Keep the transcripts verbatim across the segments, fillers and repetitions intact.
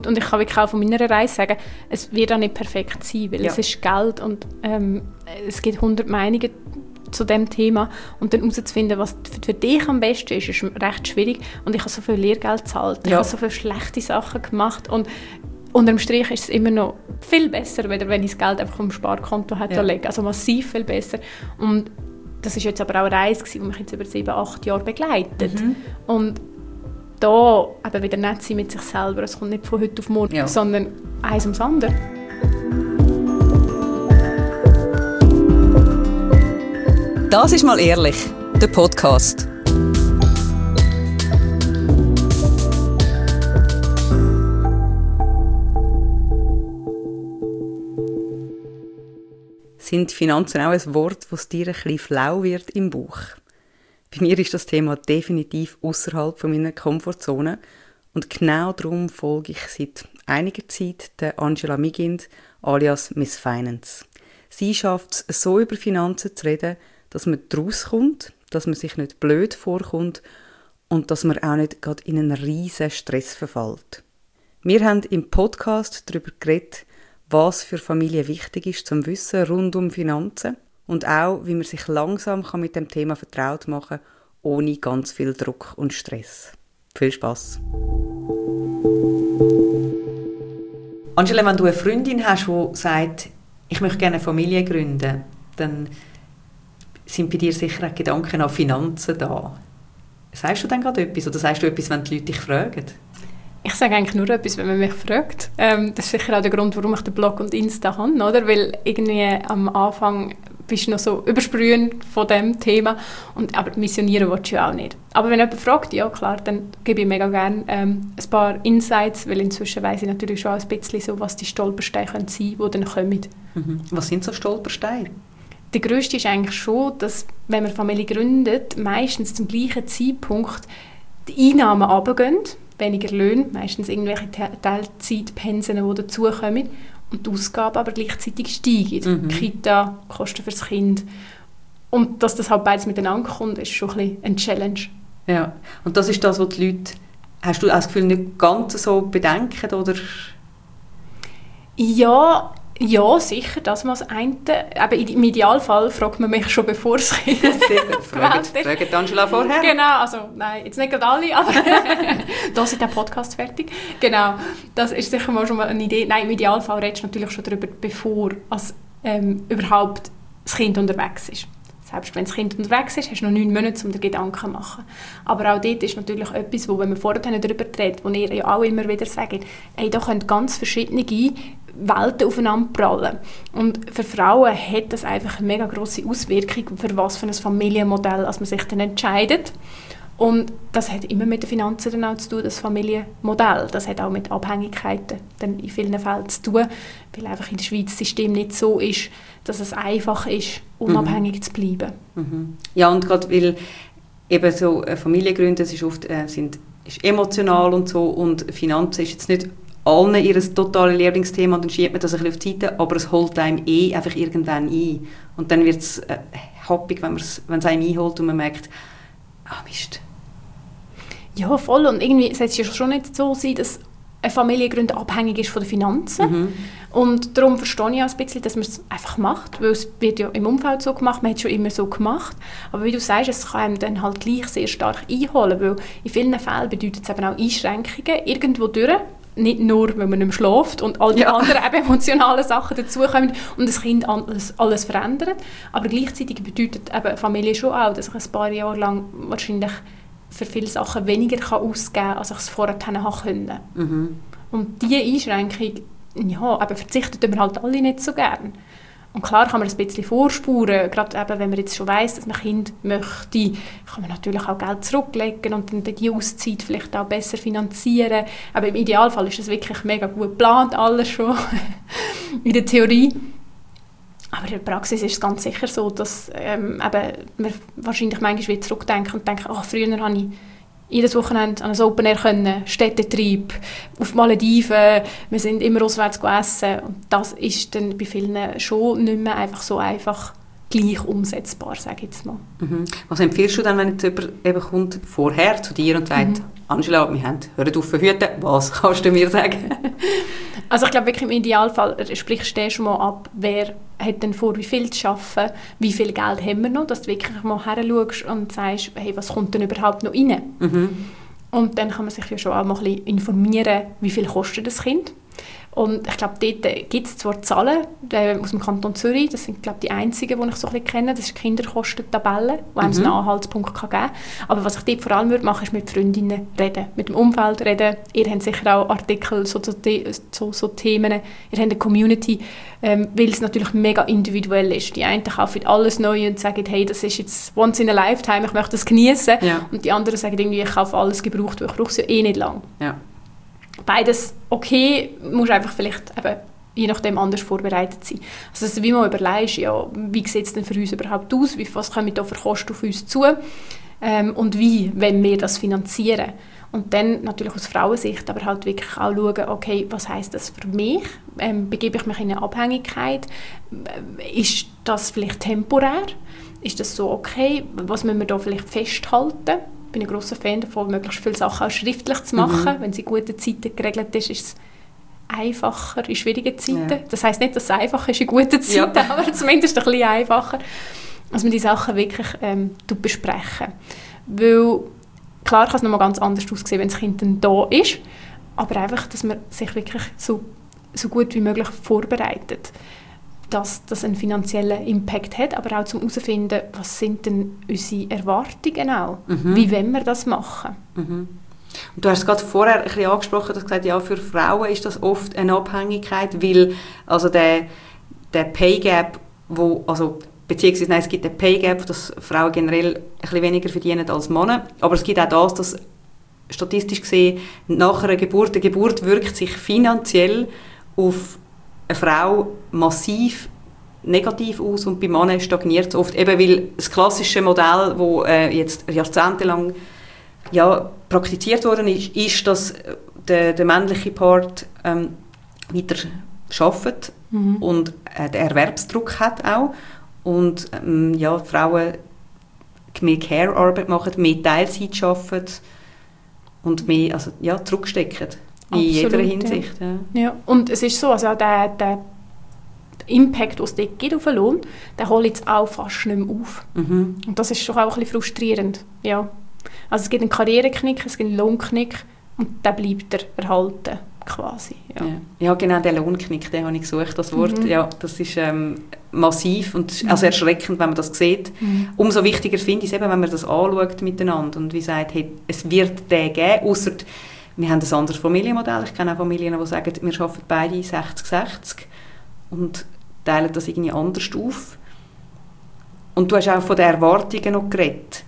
Und ich kann wirklich auch von meiner Reise sagen, es wird auch nicht perfekt sein, weil ja. es ist Geld und ähm, es gibt hundert Meinungen zu diesem Thema. Und dann herauszufinden, was für dich am besten ist, ist recht schwierig. Und ich habe so viel Lehrgeld gezahlt, ja. ich habe so viele schlechte Sachen gemacht und unterm Strich ist es immer noch viel besser, wenn ich das Geld einfach auf dem Sparkonto hätte ja. legen. Also massiv viel besser. Und das war jetzt aber auch eine Reise, die mich jetzt über sieben, acht Jahre begleitet. Mhm. Und da eben wieder nett sein mit sich selber. Es kommt nicht von heute auf morgen, ja. sondern eins ums andere. Das ist «Mal ehrlich», der Podcast. Sind Finanzen auch ein Wort, das dir ein bisschen flau wird im Bauch? Bei mir ist das Thema definitiv außerhalb meiner Komfortzone und genau darum folge ich seit einiger Zeit der Angela Migind alias Miss Finance. Sie schafft es, so über Finanzen zu reden, dass man daraus kommt, dass man sich nicht blöd vorkommt und dass man auch nicht gerade in einen riesen Stress verfällt. Wir haben im Podcast darüber geredet, was für Familien wichtig ist zum Wissen rund um Finanzen und auch, wie man sich langsam mit dem Thema vertraut machen kann, ohne ganz viel Druck und Stress. Viel Spass! Angela, wenn du eine Freundin hast, die sagt, ich möchte gerne eine Familie gründen, dann sind bei dir sicher auch Gedanken an Finanzen da. Sagst du dann gerade etwas oder sagst du etwas, wenn die Leute dich fragen? Ich sage eigentlich nur etwas, wenn man mich fragt. Ähm, das ist sicher auch der Grund, warum ich den Blog und Insta habe, oder? Weil irgendwie am Anfang bist du noch so übersprühend von diesem Thema, und, aber missionieren willst du ja auch nicht. Aber wenn jemand fragt, ja klar, dann gebe ich mega gerne ähm, ein paar Insights, weil inzwischen weiss ich natürlich schon ein bisschen so, was die Stolpersteine sein können, die dann kommen. Mhm. Was sind so Stolpersteine? Der grösste ist eigentlich schon, dass, wenn man Familie gründet, meistens zum gleichen Zeitpunkt die Einnahmen runtergehen, weniger Löhne, meistens irgendwelche Teilzeitpensen, die dazukommen, und die Ausgaben aber gleichzeitig steigen. Mhm. Kita, Kosten fürs Kind. Und dass das halt beides miteinander kommt, ist schon ein bisschen eine Challenge. Ja, und das ist das, was die Leute, hast du das Gefühl, nicht ganz so bedenken, oder? Ja, Ja, sicher, das muss eine. Aber im Idealfall fragt man mich schon, bevor es Kind fragt. Fragt Angela vorher? Genau, also nein, jetzt nicht gerade alle, aber da ist der Podcast fertig. Genau, das ist sicher mal schon mal eine Idee. Nein, im Idealfall redest du natürlich schon darüber, bevor als, ähm, überhaupt das Kind unterwegs ist. Selbst wenn das Kind unterwegs ist, hast du noch neun Monate, um dir Gedanken zu machen. Aber auch dort ist natürlich etwas, wo, wenn wir vorher darüber reden, wo ihr ja auch immer wieder sagt, ey, da können ganz verschiedene Welten aufeinander prallen. Und für Frauen hat das einfach eine mega grosse Auswirkung, für was für ein Familienmodell als man sich dann entscheidet. Und das hat immer mit den Finanzen dann auch zu tun, das Familienmodell. Das hat auch mit Abhängigkeiten dann in vielen Fällen zu tun, weil einfach in der Schweiz das System nicht so ist, dass es einfach ist, unabhängig mhm. zu bleiben. Mhm. Ja, und gerade weil eben so Familiengründen, das ist oft äh, sind, ist emotional und so, und Finanzen ist jetzt nicht allen ihr totales Lieblingsthema, und dann schiebt man das ein bisschen auf die Seite, aber es holt einem eh einfach irgendwann ein. Und dann wird es äh, happig, wenn es einem einholt und man merkt, ah Mist. Ja, voll. Und irgendwie sollte es ja schon nicht so sein, dass eine Familiengründung abhängig ist von den Finanzen. Mhm. Und darum verstehe ich auch ein bisschen, dass man es einfach macht, weil es wird ja im Umfeld so gemacht, man hat es schon immer so gemacht. Aber wie du sagst, es kann einem dann halt gleich sehr stark einholen, weil in vielen Fällen bedeutet es eben auch Einschränkungen irgendwo durch. Nicht nur, wenn man nicht mehr schläft und all die ja. anderen eben emotionalen Sachen dazukommen und das Kind alles, alles verändert. Aber gleichzeitig bedeutet eben Familie schon auch, dass ich ein paar Jahre lang wahrscheinlich für viele Sachen weniger kann ausgeben kann, als ich es vorher haben konnte. Mhm. Und diese Einschränkung, ja, eben verzichtet man halt alle nicht so gern. Und klar kann man ein bisschen vorspuren, gerade eben, wenn man jetzt schon weiss, dass man Kind möchte, kann man natürlich auch Geld zurücklegen und dann die Auszeit vielleicht auch besser finanzieren. Aber im Idealfall ist das wirklich mega gut geplant, alles schon in der Theorie. Aber in der Praxis ist es ganz sicher so, dass ähm, eben, man wahrscheinlich manchmal wieder zurückdenkt und denkt, oh, früher habe ich jedes Wochenende an ein Open Air können, Städtetrieb, auf Malediven, wir sind immer auswärts gegessen. Und das ist dann bei vielen schon nicht mehr einfach so einfach gleich umsetzbar, sage ich jetzt mal. Mhm. Was empfiehlst du dann, wenn jetzt jemand eben kommt, vorher zu dir und sagt, mhm. Angela, wir haben, hör auf verhüten, was kannst du mir sagen? Also ich glaube wirklich im Idealfall sprichst du schon mal ab, wer hat denn vor, wie viel zu arbeiten, wie viel Geld haben wir noch, dass du wirklich mal her schaust und sagst, hey, was kommt denn überhaupt noch rein? Mhm. Und dann kann man sich ja schon auch mal ein bisschen informieren, wie viel kostet das Kind. Und ich glaube, dort gibt es zwar Zahlen aus dem Kanton Zürich, das sind, glaube ich, die einzigen, die ich so ein bisschen kenne, das ist die Kinderkostentabelle, wo einem mhm. einen Anhaltspunkt geben kann. Aber was ich dort vor allem würde machen, ist mit Freundinnen reden, mit dem Umfeld reden. Ihr habt sicher auch Artikel, so, so, so, so Themen, ihr habt eine Community, ähm, weil es natürlich mega individuell ist. Die einen kaufen alles neu und sagen, hey, das ist jetzt once in a lifetime, ich möchte das genießen. Ja. Und die anderen sagen irgendwie, ich kaufe alles gebraucht, weil ich brauche es ja eh nicht lang. Ja. Beides okay, musst einfach vielleicht eben, je nachdem anders vorbereitet sein. Also dass du wie mal überlegst, ja, wie sieht es denn für uns überhaupt aus, wie, was kommen da für Kosten auf uns zu ähm, und wie wollen wir das finanzieren. Und dann natürlich aus Frauensicht, aber halt wirklich auch schauen, okay, was heisst das für mich? Ähm, begebe ich mich in eine Abhängigkeit? Ist das vielleicht temporär? Ist das so okay? Was müssen wir da vielleicht festhalten? Ich bin ein grosser Fan davon, möglichst viele Sachen auch schriftlich zu machen. Mhm. Wenn sie in guten Zeiten geregelt ist, ist es einfacher in schwierigen Zeiten. Ja. Das heisst nicht, dass es einfach ist in guten Zeiten, ja. aber zumindest ein bisschen einfacher. Dass man die Sachen wirklich ähm, besprechen. Weil, klar kann es nochmal ganz anders aussehen, wenn das Kind dann da ist, aber einfach, dass man sich wirklich so, so gut wie möglich vorbereitet. Dass das einen finanziellen Impact hat, aber auch zum herausfinden, was sind denn unsere Erwartungen auch? Mhm. Wie wollen wir das machen? Mhm. Und du hast es gerade vorher ein bisschen angesprochen, du hast gesagt, ja, für Frauen ist das oft eine Abhängigkeit, weil also der, der Pay Gap, wo, also, beziehungsweise nein, es gibt den Pay Gap, dass Frauen generell ein bisschen weniger verdienen als Männer, aber es gibt auch das, dass statistisch gesehen nach einer Geburt, eine Geburt wirkt sich finanziell auf eine Frau massiv negativ aus und bei Männern stagniert es oft, eben weil das klassische Modell, das äh, jetzt jahrzehntelang ja, praktiziert worden ist, ist, dass der, der männliche Part ähm, weiter arbeitet mhm. und äh, den Erwerbsdruck hat auch und ähm, ja, Frauen mehr Care-Arbeit machen, mehr Teilzeit arbeiten und mehr also, ja, zurückstecken. In Absolut, jeder Hinsicht. Ja. Ja. Ja. Und es ist so, also der, der Impact, den es dort gibt auf den Lohn, den hole ich jetzt auch fast nicht mehr auf. Mhm. Und das ist schon auch ein bisschen frustrierend. Ja. Also es gibt einen Karriereknick, es gibt einen Lohnknick und der bleibt er erhalten, quasi. Ja, ja. ja genau, den Lohnknick, den habe ich gesucht, das Wort. Mhm. Ja, das ist ähm, massiv und also erschreckend, wenn man das sieht. Mhm. Umso wichtiger finde ich es eben, wenn man das anschaut miteinander und wie sagt, hey, es wird den geben, ausser wir haben ein anderes Familienmodell. Ich kenne auch Familien, die sagen, wir arbeiten beide sechzig sechzig und teilen das irgendwie anders auf. Und du hast auch von den Erwartungen noch geredet.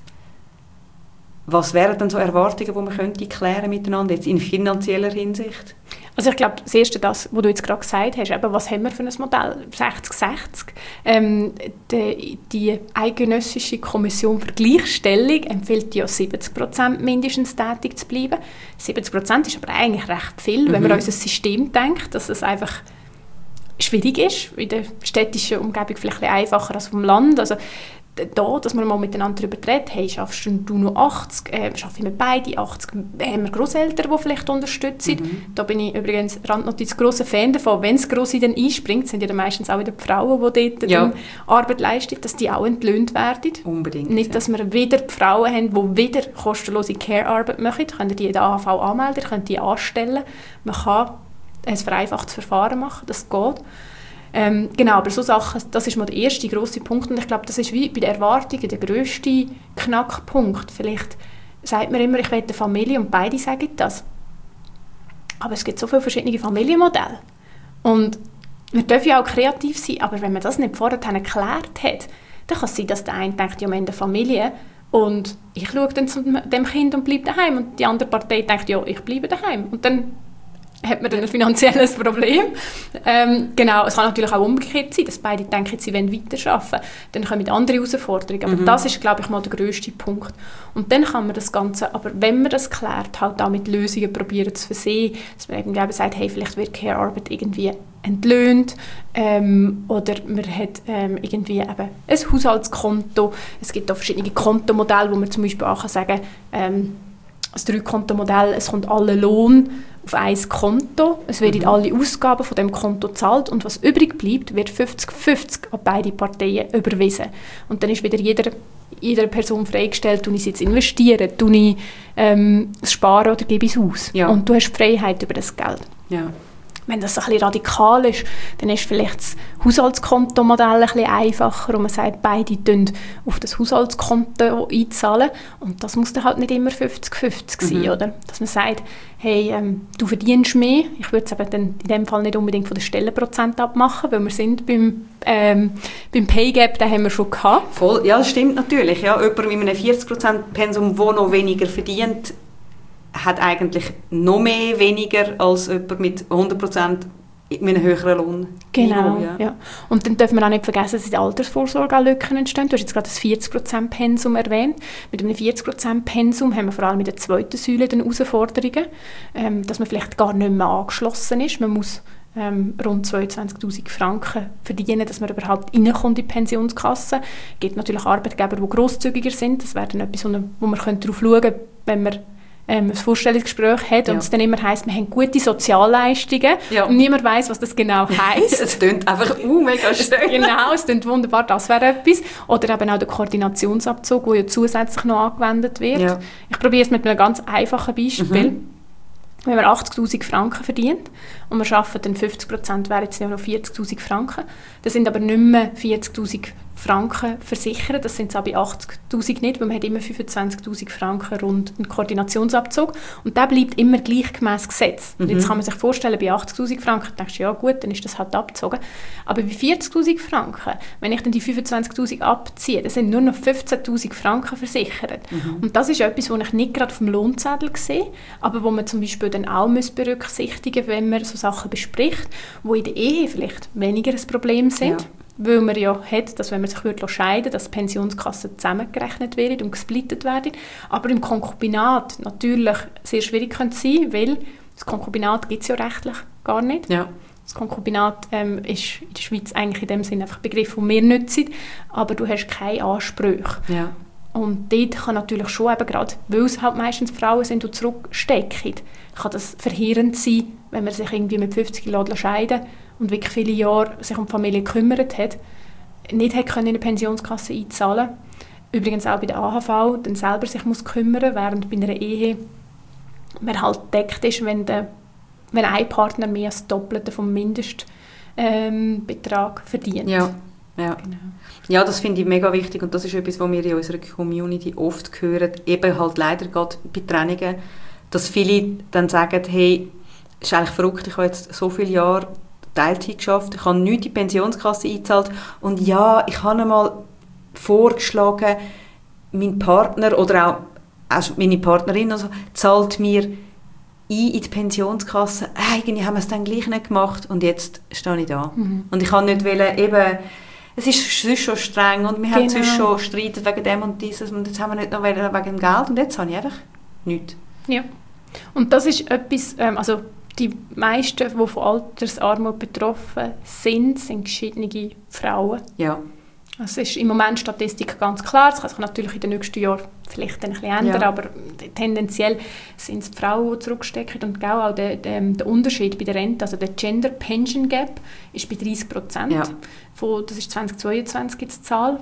Was wären denn so Erwartungen, die man könnte klären miteinander, jetzt in finanzieller Hinsicht? Also ich glaube, das Erste, das, was du jetzt gerade gesagt hast, eben, was haben wir für ein Modell? sechzig sechzig. Ähm, die, die Eidgenössische Kommission für Gleichstellung empfiehlt ja siebzig Prozent mindestens tätig zu bleiben. siebzig Prozent ist aber eigentlich recht viel, mhm. wenn man an unser System denkt, dass es einfach schwierig ist, in der städtischen Umgebung vielleicht ein bisschen einfacher als auf dem Land. Also da, dass man mal miteinander darüber redet, hey, schaffst du nur achtzig, äh, schaffen wir beide achtzig, haben wir Grosseltern, die vielleicht unterstützen. Mhm. Da bin ich übrigens Randnotiz grosser Fan davon, wenn das Grosse dann einspringt, sind ja dann meistens auch wieder die Frauen, die dort ja. Arbeit leisten, dass die auch entlöhnt werden. Unbedingt. Nicht, dass wir wieder die Frauen haben, die wieder kostenlose Care-Arbeit machen. Könnt ihr die in der A H V anmelden, könnt die anstellen. Man kann ein vereinfachtes Verfahren machen, das geht. Ähm, genau, aber so Sachen, das ist mal der erste grosse Punkt und ich glaube, das ist wie bei den Erwartungen der grösste Knackpunkt. Vielleicht sagt man immer, ich will eine Familie und beide sagen das. Aber es gibt so viele verschiedene Familienmodelle. Und wir dürfen ja auch kreativ sein, aber wenn man das nicht vorher erklärt hat, dann kann es sein, dass der eine denkt, ja, wir haben eine Familie und ich schaue dann zu dem Kind und bleibe daheim und die andere Partei denkt, ja, ich bleibe daheim. Und dann hat man dann ein finanzielles Problem. Ähm, genau, es kann natürlich auch umgekehrt sein, dass beide denken, sie wollen weiterarbeiten. Dann kommen andere Herausforderungen. Aber mhm. das ist, glaube ich, mal der grösste Punkt. Und dann kann man das Ganze, aber wenn man das klärt, halt auch mit Lösungen probieren zu versehen, dass man eben sagt, hey, vielleicht wird Care-Arbeit irgendwie entlöhnt ähm, oder man hat ähm, irgendwie eben ein Haushaltskonto. Es gibt auch verschiedene Kontomodelle, wo man zum Beispiel auch sagen kann, ähm, das Drei-Konto-Modell, es kommt alle Lohn auf ein Konto, es werden mhm. alle Ausgaben von dem Konto gezahlt und was übrig bleibt, wird fünfzig fünfzig an beide Parteien überwiesen. Und dann ist wieder jeder, jeder Person freigestellt, tue ich es jetzt investieren, tue ich ähm, es sparen oder gebe ich es aus. Ja. Und du hast Freiheit über das Geld. Ja. Wenn das ein bisschen radikal ist, dann ist vielleicht das Haushaltskontomodell ein bisschen einfacher und man sagt, beide tun auf das Haushaltskonto einzahlen und das muss dann halt nicht immer fünfzig fünfzig sein, mhm. oder? Dass man sagt, hey, ähm, du verdienst mehr, ich würde es eben dann in dem Fall nicht unbedingt von den Stellenprozent abmachen, weil wir sind beim, ähm, beim Pay Gap, den haben wir schon gehabt. Voll, ja, das stimmt natürlich. Ja. Jemand mit einem vierzig Prozent Pensum, der noch weniger verdient, hat eigentlich noch mehr weniger als jemand mit hundert Prozent mit einem höheren Lohn. Genau, ja. ja. Und dann dürfen wir auch nicht vergessen, dass in der Altersvorsorge auch Lücken entstehen. Du hast jetzt gerade das vierzig Prozent Pensum erwähnt. Mit einem vierzig Prozent Pensum haben wir vor allem in der zweiten Säule dann Herausforderungen, ähm, dass man vielleicht gar nicht mehr angeschlossen ist. Man muss ähm, rund zweiundzwanzigtausend Franken verdienen, dass man überhaupt reinkommt in die Pensionskasse. Es gibt natürlich Arbeitgeber, die grosszügiger sind. Das wäre dann etwas, wo man darauf schauen könnte, wenn man Ähm, ein Vorstellungsgespräch hat ja. und es dann immer heisst, wir haben gute Sozialleistungen ja. und niemand weiss, was das genau heisst. Es klingt einfach uh, mega schön. Genau, es klingt wunderbar, das wäre etwas. Oder eben auch der Koordinationsabzug, der ja zusätzlich noch angewendet wird. Ja. Ich probiere es mit einem ganz einfachen Beispiel. Mhm. Wenn man achtzigtausend Franken verdient und wir arbeiten dann fünfzig Prozent, wäre jetzt nur noch vierzigtausend Franken. Das sind aber nicht mehr vierzigtausend Franken versichert, das sind es auch bei achtzigtausend nicht, weil man hat immer fünfundzwanzigtausend Franken rund einen Koordinationsabzug und der bleibt immer gleichgemäß gesetzt. Mhm. Jetzt kann man sich vorstellen, bei achtzigtausend Franken denkst du, ja gut, dann ist das halt abgezogen. Aber bei vierzigtausend Franken, wenn ich dann die fünfundzwanzigtausend abziehe, dann sind nur noch fünfzehntausend Franken versichert. Mhm. Und das ist etwas, was ich nicht gerade auf dem Lohnzettel sehe, aber wo man zum Beispiel dann auch berücksichtigen muss, wenn man so Sachen bespricht, die in der Ehe vielleicht weniger ein Problem sind. Ja. Weil man ja hat, dass wenn man sich scheiden würde, dass Pensionskassen zusammengerechnet werden und gesplittet werden. Aber im Konkubinat natürlich sehr schwierig könnte sein, weil das Konkubinat gibt es ja rechtlich gar nicht. Ja. Das Konkubinat ähm, ist in der Schweiz eigentlich in dem Sinne einfach ein Begriff, den wir nutzen, aber du hast keine Ansprüche. Ja. Und dort kann natürlich schon eben gerade, weil es halt meistens Frauen sind, die zurückstecken, kann das verheerend sein, wenn man sich irgendwie mit fünfzig scheiden lässt und wirklich viele Jahre sich um die Familie gekümmert hat, nicht hat können in eine Pensionskasse einzahlen. Übrigens auch bei der A H V, dann selber sich muss kümmern, während bei einer Ehe man halt deckt ist, wenn, der, wenn ein Partner mehr als das Doppelte vom Mindestbetrag ähm, verdient. Ja. Ja. Genau. Ja, das finde ich mega wichtig und das ist etwas, was wir in unserer Community oft hören, eben halt leider gerade bei Trennungen, dass viele dann sagen, hey, es ist eigentlich verrückt, ich habe jetzt so viele Jahre Teilzeit geschafft, ich habe nichts in die Pensionskasse eingezahlt und ja, ich habe einmal vorgeschlagen, mein Partner oder auch also meine Partnerin also, zahlt mir ein in die Pensionskasse, eigentlich haben wir es dann gleich nicht gemacht und jetzt stehe ich da. Mhm. Und ich kann nicht wollen, eben es ist sonst schon streng und wir genau. haben sonst schon Streit wegen dem und dieses und jetzt haben wir nicht noch wegen dem Geld und jetzt habe ich einfach nichts. Ja, und das ist etwas, ähm, also die meisten, die von Altersarmut betroffen sind, sind geschiedene Frauen. Ja. Das ist im Moment Statistik ganz klar, das kann sich natürlich in den nächsten Jahren vielleicht ein bisschen ändern, ja. aber tendenziell sind es die Frauen, die zurückstecken und auch der, der, der Unterschied bei der Rente, also der Gender Pension Gap ist bei dreißig Prozent. Ja. Von, das ist zweitausendzweiundzwanzig die Zahl.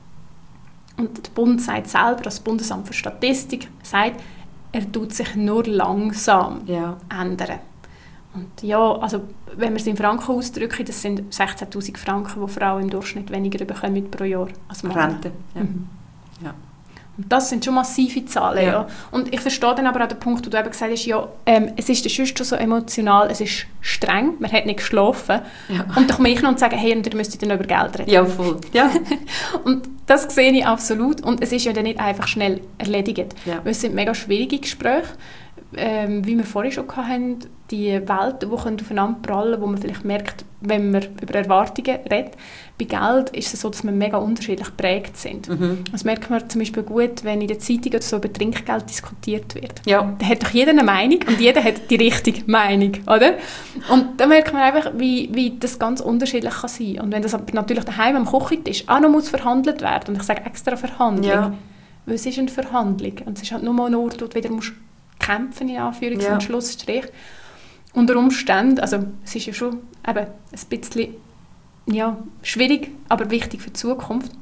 Und der Bund sagt selber, das Bundesamt für Statistik sagt, er tut sich nur langsam ja. ändern. Und ja, also wenn wir es in Franken ausdrücken, das sind sechzehntausend Franken, die Frauen im Durchschnitt weniger bekommen pro Jahr als Männer. Rente, ja. Mhm. ja. Und das sind schon massive Zahlen, ja. ja. Und ich verstehe dann aber auch den Punkt, wo du eben gesagt hast, ja, ähm, es ist sonst schon so emotional, es ist streng, man hat nicht geschlafen. Ja. Und dann komme ich noch und sage, hey, und ihr müsst dann über Geld reden. Ja, voll. Ja. Und das sehe ich absolut. Und es ist ja dann nicht einfach schnell erledigt. Ja. Weil es sind mega schwierige Gespräche. ähm, wie wir vorhin schon hatten, die Welten, die aufeinander prallen, wo man vielleicht merkt, wenn man über Erwartungen redet. Bei Geld ist es so, dass wir mega unterschiedlich geprägt sind. Mhm. Das merkt man zum Beispiel gut, wenn in der Zeitung oder so über Trinkgeld diskutiert wird. Ja. Da hat doch jeder eine Meinung und jeder hat die richtige Meinung, oder? Und da merkt man einfach, wie, wie das ganz unterschiedlich kann sein. Und wenn das aber natürlich daheim am Küchentisch auch noch muss verhandelt werden, und ich sage extra Verhandlung, ja. weil es ist eine Verhandlung und es ist halt nur mal ein Ort, wo du wieder musst kämpfen, in Anführungs- ja. und Schlussstrich. Unter Umständen, also es ist ja schon eben ein bisschen ja, schwierig, aber wichtig für die Zukunft.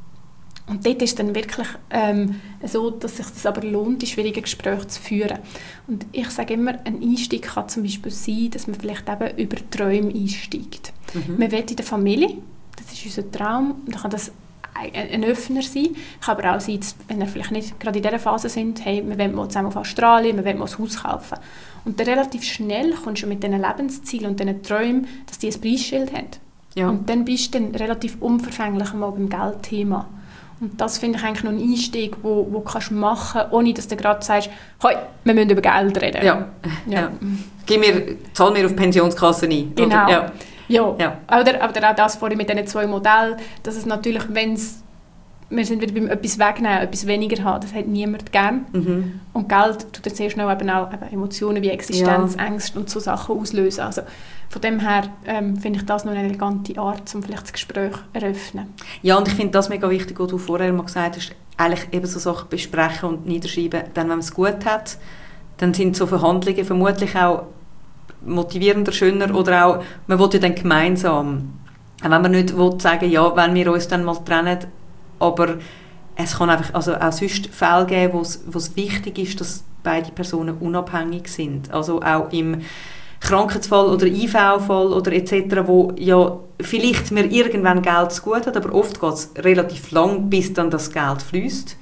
Und dort ist es dann wirklich ähm, so, dass sich das aber lohnt, die schwierigen Gespräche zu führen. Und ich sage immer, ein Einstieg kann zum Beispiel sein, dass man vielleicht eben über Träume einsteigt. Mhm. Man will in der Familie, das ist unser Traum, und dann kann das ein Öffner sein. Kann aber auch sein, wenn wir vielleicht nicht gerade in dieser Phase sind, hey, wir wollen mal zusammen auf Australien, wir wollen mal ein Haus kaufen. Und dann relativ schnell kommst du mit diesen Lebenszielen und diesen Träumen, dass die ein Preisschild haben. Ja. Und dann bist du dann relativ unverfänglich mal beim Geldthema. Und das finde ich eigentlich noch ein Einstieg, wo, wo kannst du machen, ohne dass du gerade sagst, hey, wir müssen über Geld reden. Ja. Ja. Ja. Gib mir, zahl mir auf die Pensionskasse ein. Genau. Oder? Ja. Ja, ja. Oder, oder auch das vorhin mit diesen zwei Modellen, dass es natürlich, wenn es, wir sind wieder beim etwas wegnehmen, etwas weniger haben, das hat niemand gern. Mhm. Und Geld tut dann sehr schnell eben auch eben Emotionen wie Existenz, ja. Ängste und so Sachen auslösen. Also von dem her ähm, finde ich das noch eine elegante Art, um vielleicht das Gespräch zu eröffnen. Ja, und ich finde das mega wichtig, was du vorher mal gesagt hast, eigentlich eben so Sachen besprechen und niederschreiben. Dann, wenn man es gut hat, dann sind so Verhandlungen vermutlich auch motivierender, schöner oder auch, man will ja dann gemeinsam, wenn man nicht will sagen, ja, wenn wir uns dann mal trennen, aber es kann einfach also auch sonst Fälle geben, wo es wichtig ist, dass beide Personen unabhängig sind, also auch im Krankheitsfall oder I V-Fall oder et cetera, wo ja vielleicht mir irgendwann Geld zu gut hat, aber oft geht es relativ lang, bis dann das Geld fließt.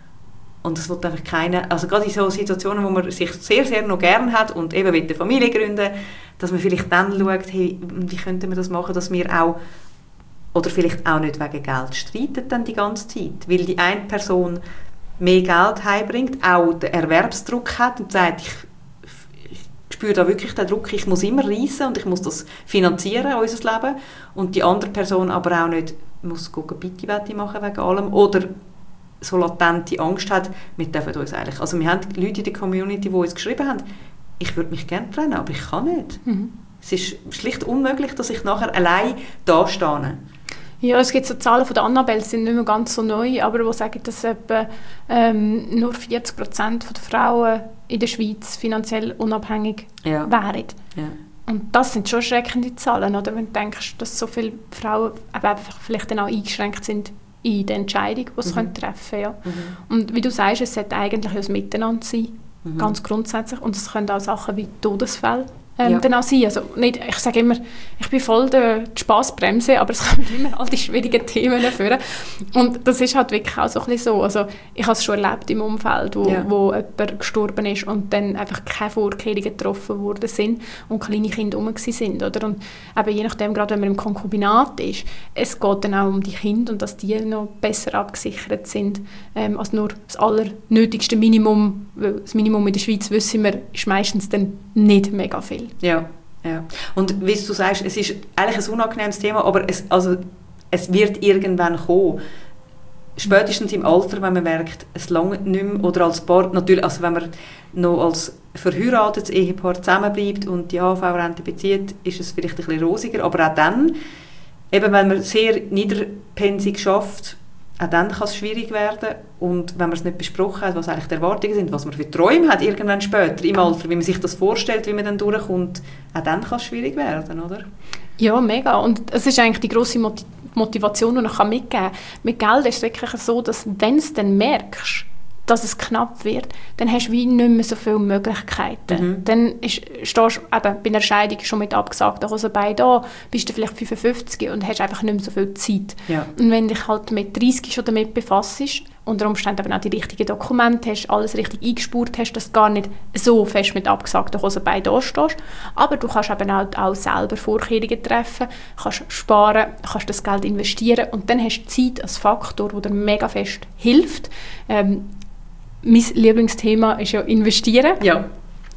Und das will einfach keiner, also gerade in so Situationen, wo man sich sehr, sehr noch gern hat und eben mit der Familie gründen, dass man vielleicht dann schaut, hey, wie könnte man das machen, dass wir auch, oder vielleicht auch nicht wegen Geld streiten dann die ganze Zeit, weil die eine Person mehr Geld heimbringt, auch den Erwerbsdruck hat und sagt, ich, ich spüre da wirklich den Druck, ich muss immer reisen und ich muss das finanzieren, unser Leben, und die andere Person aber auch nicht muss gucken, Bitte machen wegen allem, oder so latente Angst hat, wir dürfen uns eigentlich, also wir haben Leute in der Community, die uns geschrieben haben, ich würde mich gerne trennen, aber ich kann nicht. Mhm. Es ist schlicht unmöglich, dass ich nachher allein da stehe. Ja, es gibt so Zahlen von der Annabelle, die sind nicht mehr ganz so neu, aber die sagen, dass etwa ähm, nur vierzig Prozent der Frauen in der Schweiz finanziell unabhängig ja. wären. Ja. Und das sind schon schreckende Zahlen, oder? Wenn du denkst, dass so viele Frauen einfach vielleicht dann auch eingeschränkt sind in der Entscheidung, die sie mhm. treffen können. Ja. Mhm. Und wie du sagst, es sollte eigentlich ein Miteinander sein, mhm. ganz grundsätzlich. Und es können auch Sachen wie Todesfälle ähm, ja. dann auch sein. Also nicht, ich sage immer, ich bin voll der Spassbremse, aber es kommen immer all die schwierigen Themen dafür. Und das ist halt wirklich auch so ein bisschen so. Also ich habe es schon erlebt im Umfeld, wo, ja. wo jemand gestorben ist und dann einfach keine Vorkehrungen getroffen worden sind und kleine Kinder herum sind. Oder? Und eben je nachdem, gerade wenn man im Konkubinat ist, es geht dann auch um die Kinder und dass die noch besser abgesichert sind ähm, als nur das allernötigste Minimum. Weil das Minimum in der Schweiz, wissen wir, ist meistens dann nicht mega viel. Ja, ja. Und wie du sagst, es ist eigentlich ein unangenehmes Thema, aber es, also, es wird irgendwann kommen. Spätestens im Alter, wenn man merkt, es lange nicht mehr, oder als Paar, natürlich, also wenn man noch als verheiratetes Ehepaar zusammenbleibt und die A V Rente bezieht, ist es vielleicht ein bisschen rosiger, aber auch dann, eben wenn man sehr niederpensig schafft, auch dann kann es schwierig werden. Und wenn man es nicht besprochen hat, was eigentlich die Erwartungen sind, was man für Träume hat irgendwann später im Alter, wie man sich das vorstellt, wie man dann durchkommt, auch dann kann es schwierig werden, oder? Ja, mega. Und es ist eigentlich die grosse Mot- Motivation, die ich mitgeben kann. Mit Geld ist es wirklich so, dass wenn du es dann merkst, dass es knapp wird, dann hast du wie nicht mehr so viele Möglichkeiten. Mhm. Dann ist, stehst du eben bei einer Scheidung schon mit abgesagten Hosen bei da, bist du vielleicht fünfundfünfzig und hast einfach nicht mehr so viel Zeit. Ja. Und wenn dich halt mit dreißig schon damit befasst, unter Umständen eben auch die richtigen Dokumente hast, alles richtig eingespurt hast, dass du gar nicht so fest mit abgesagten Hosen bei da stehst. Aber du kannst eben auch, auch selber Vorkehrungen treffen, kannst sparen, kannst das Geld investieren und dann hast du Zeit als Faktor, der dir mega fest hilft. Ähm, Mein Lieblingsthema ist ja investieren. Ja.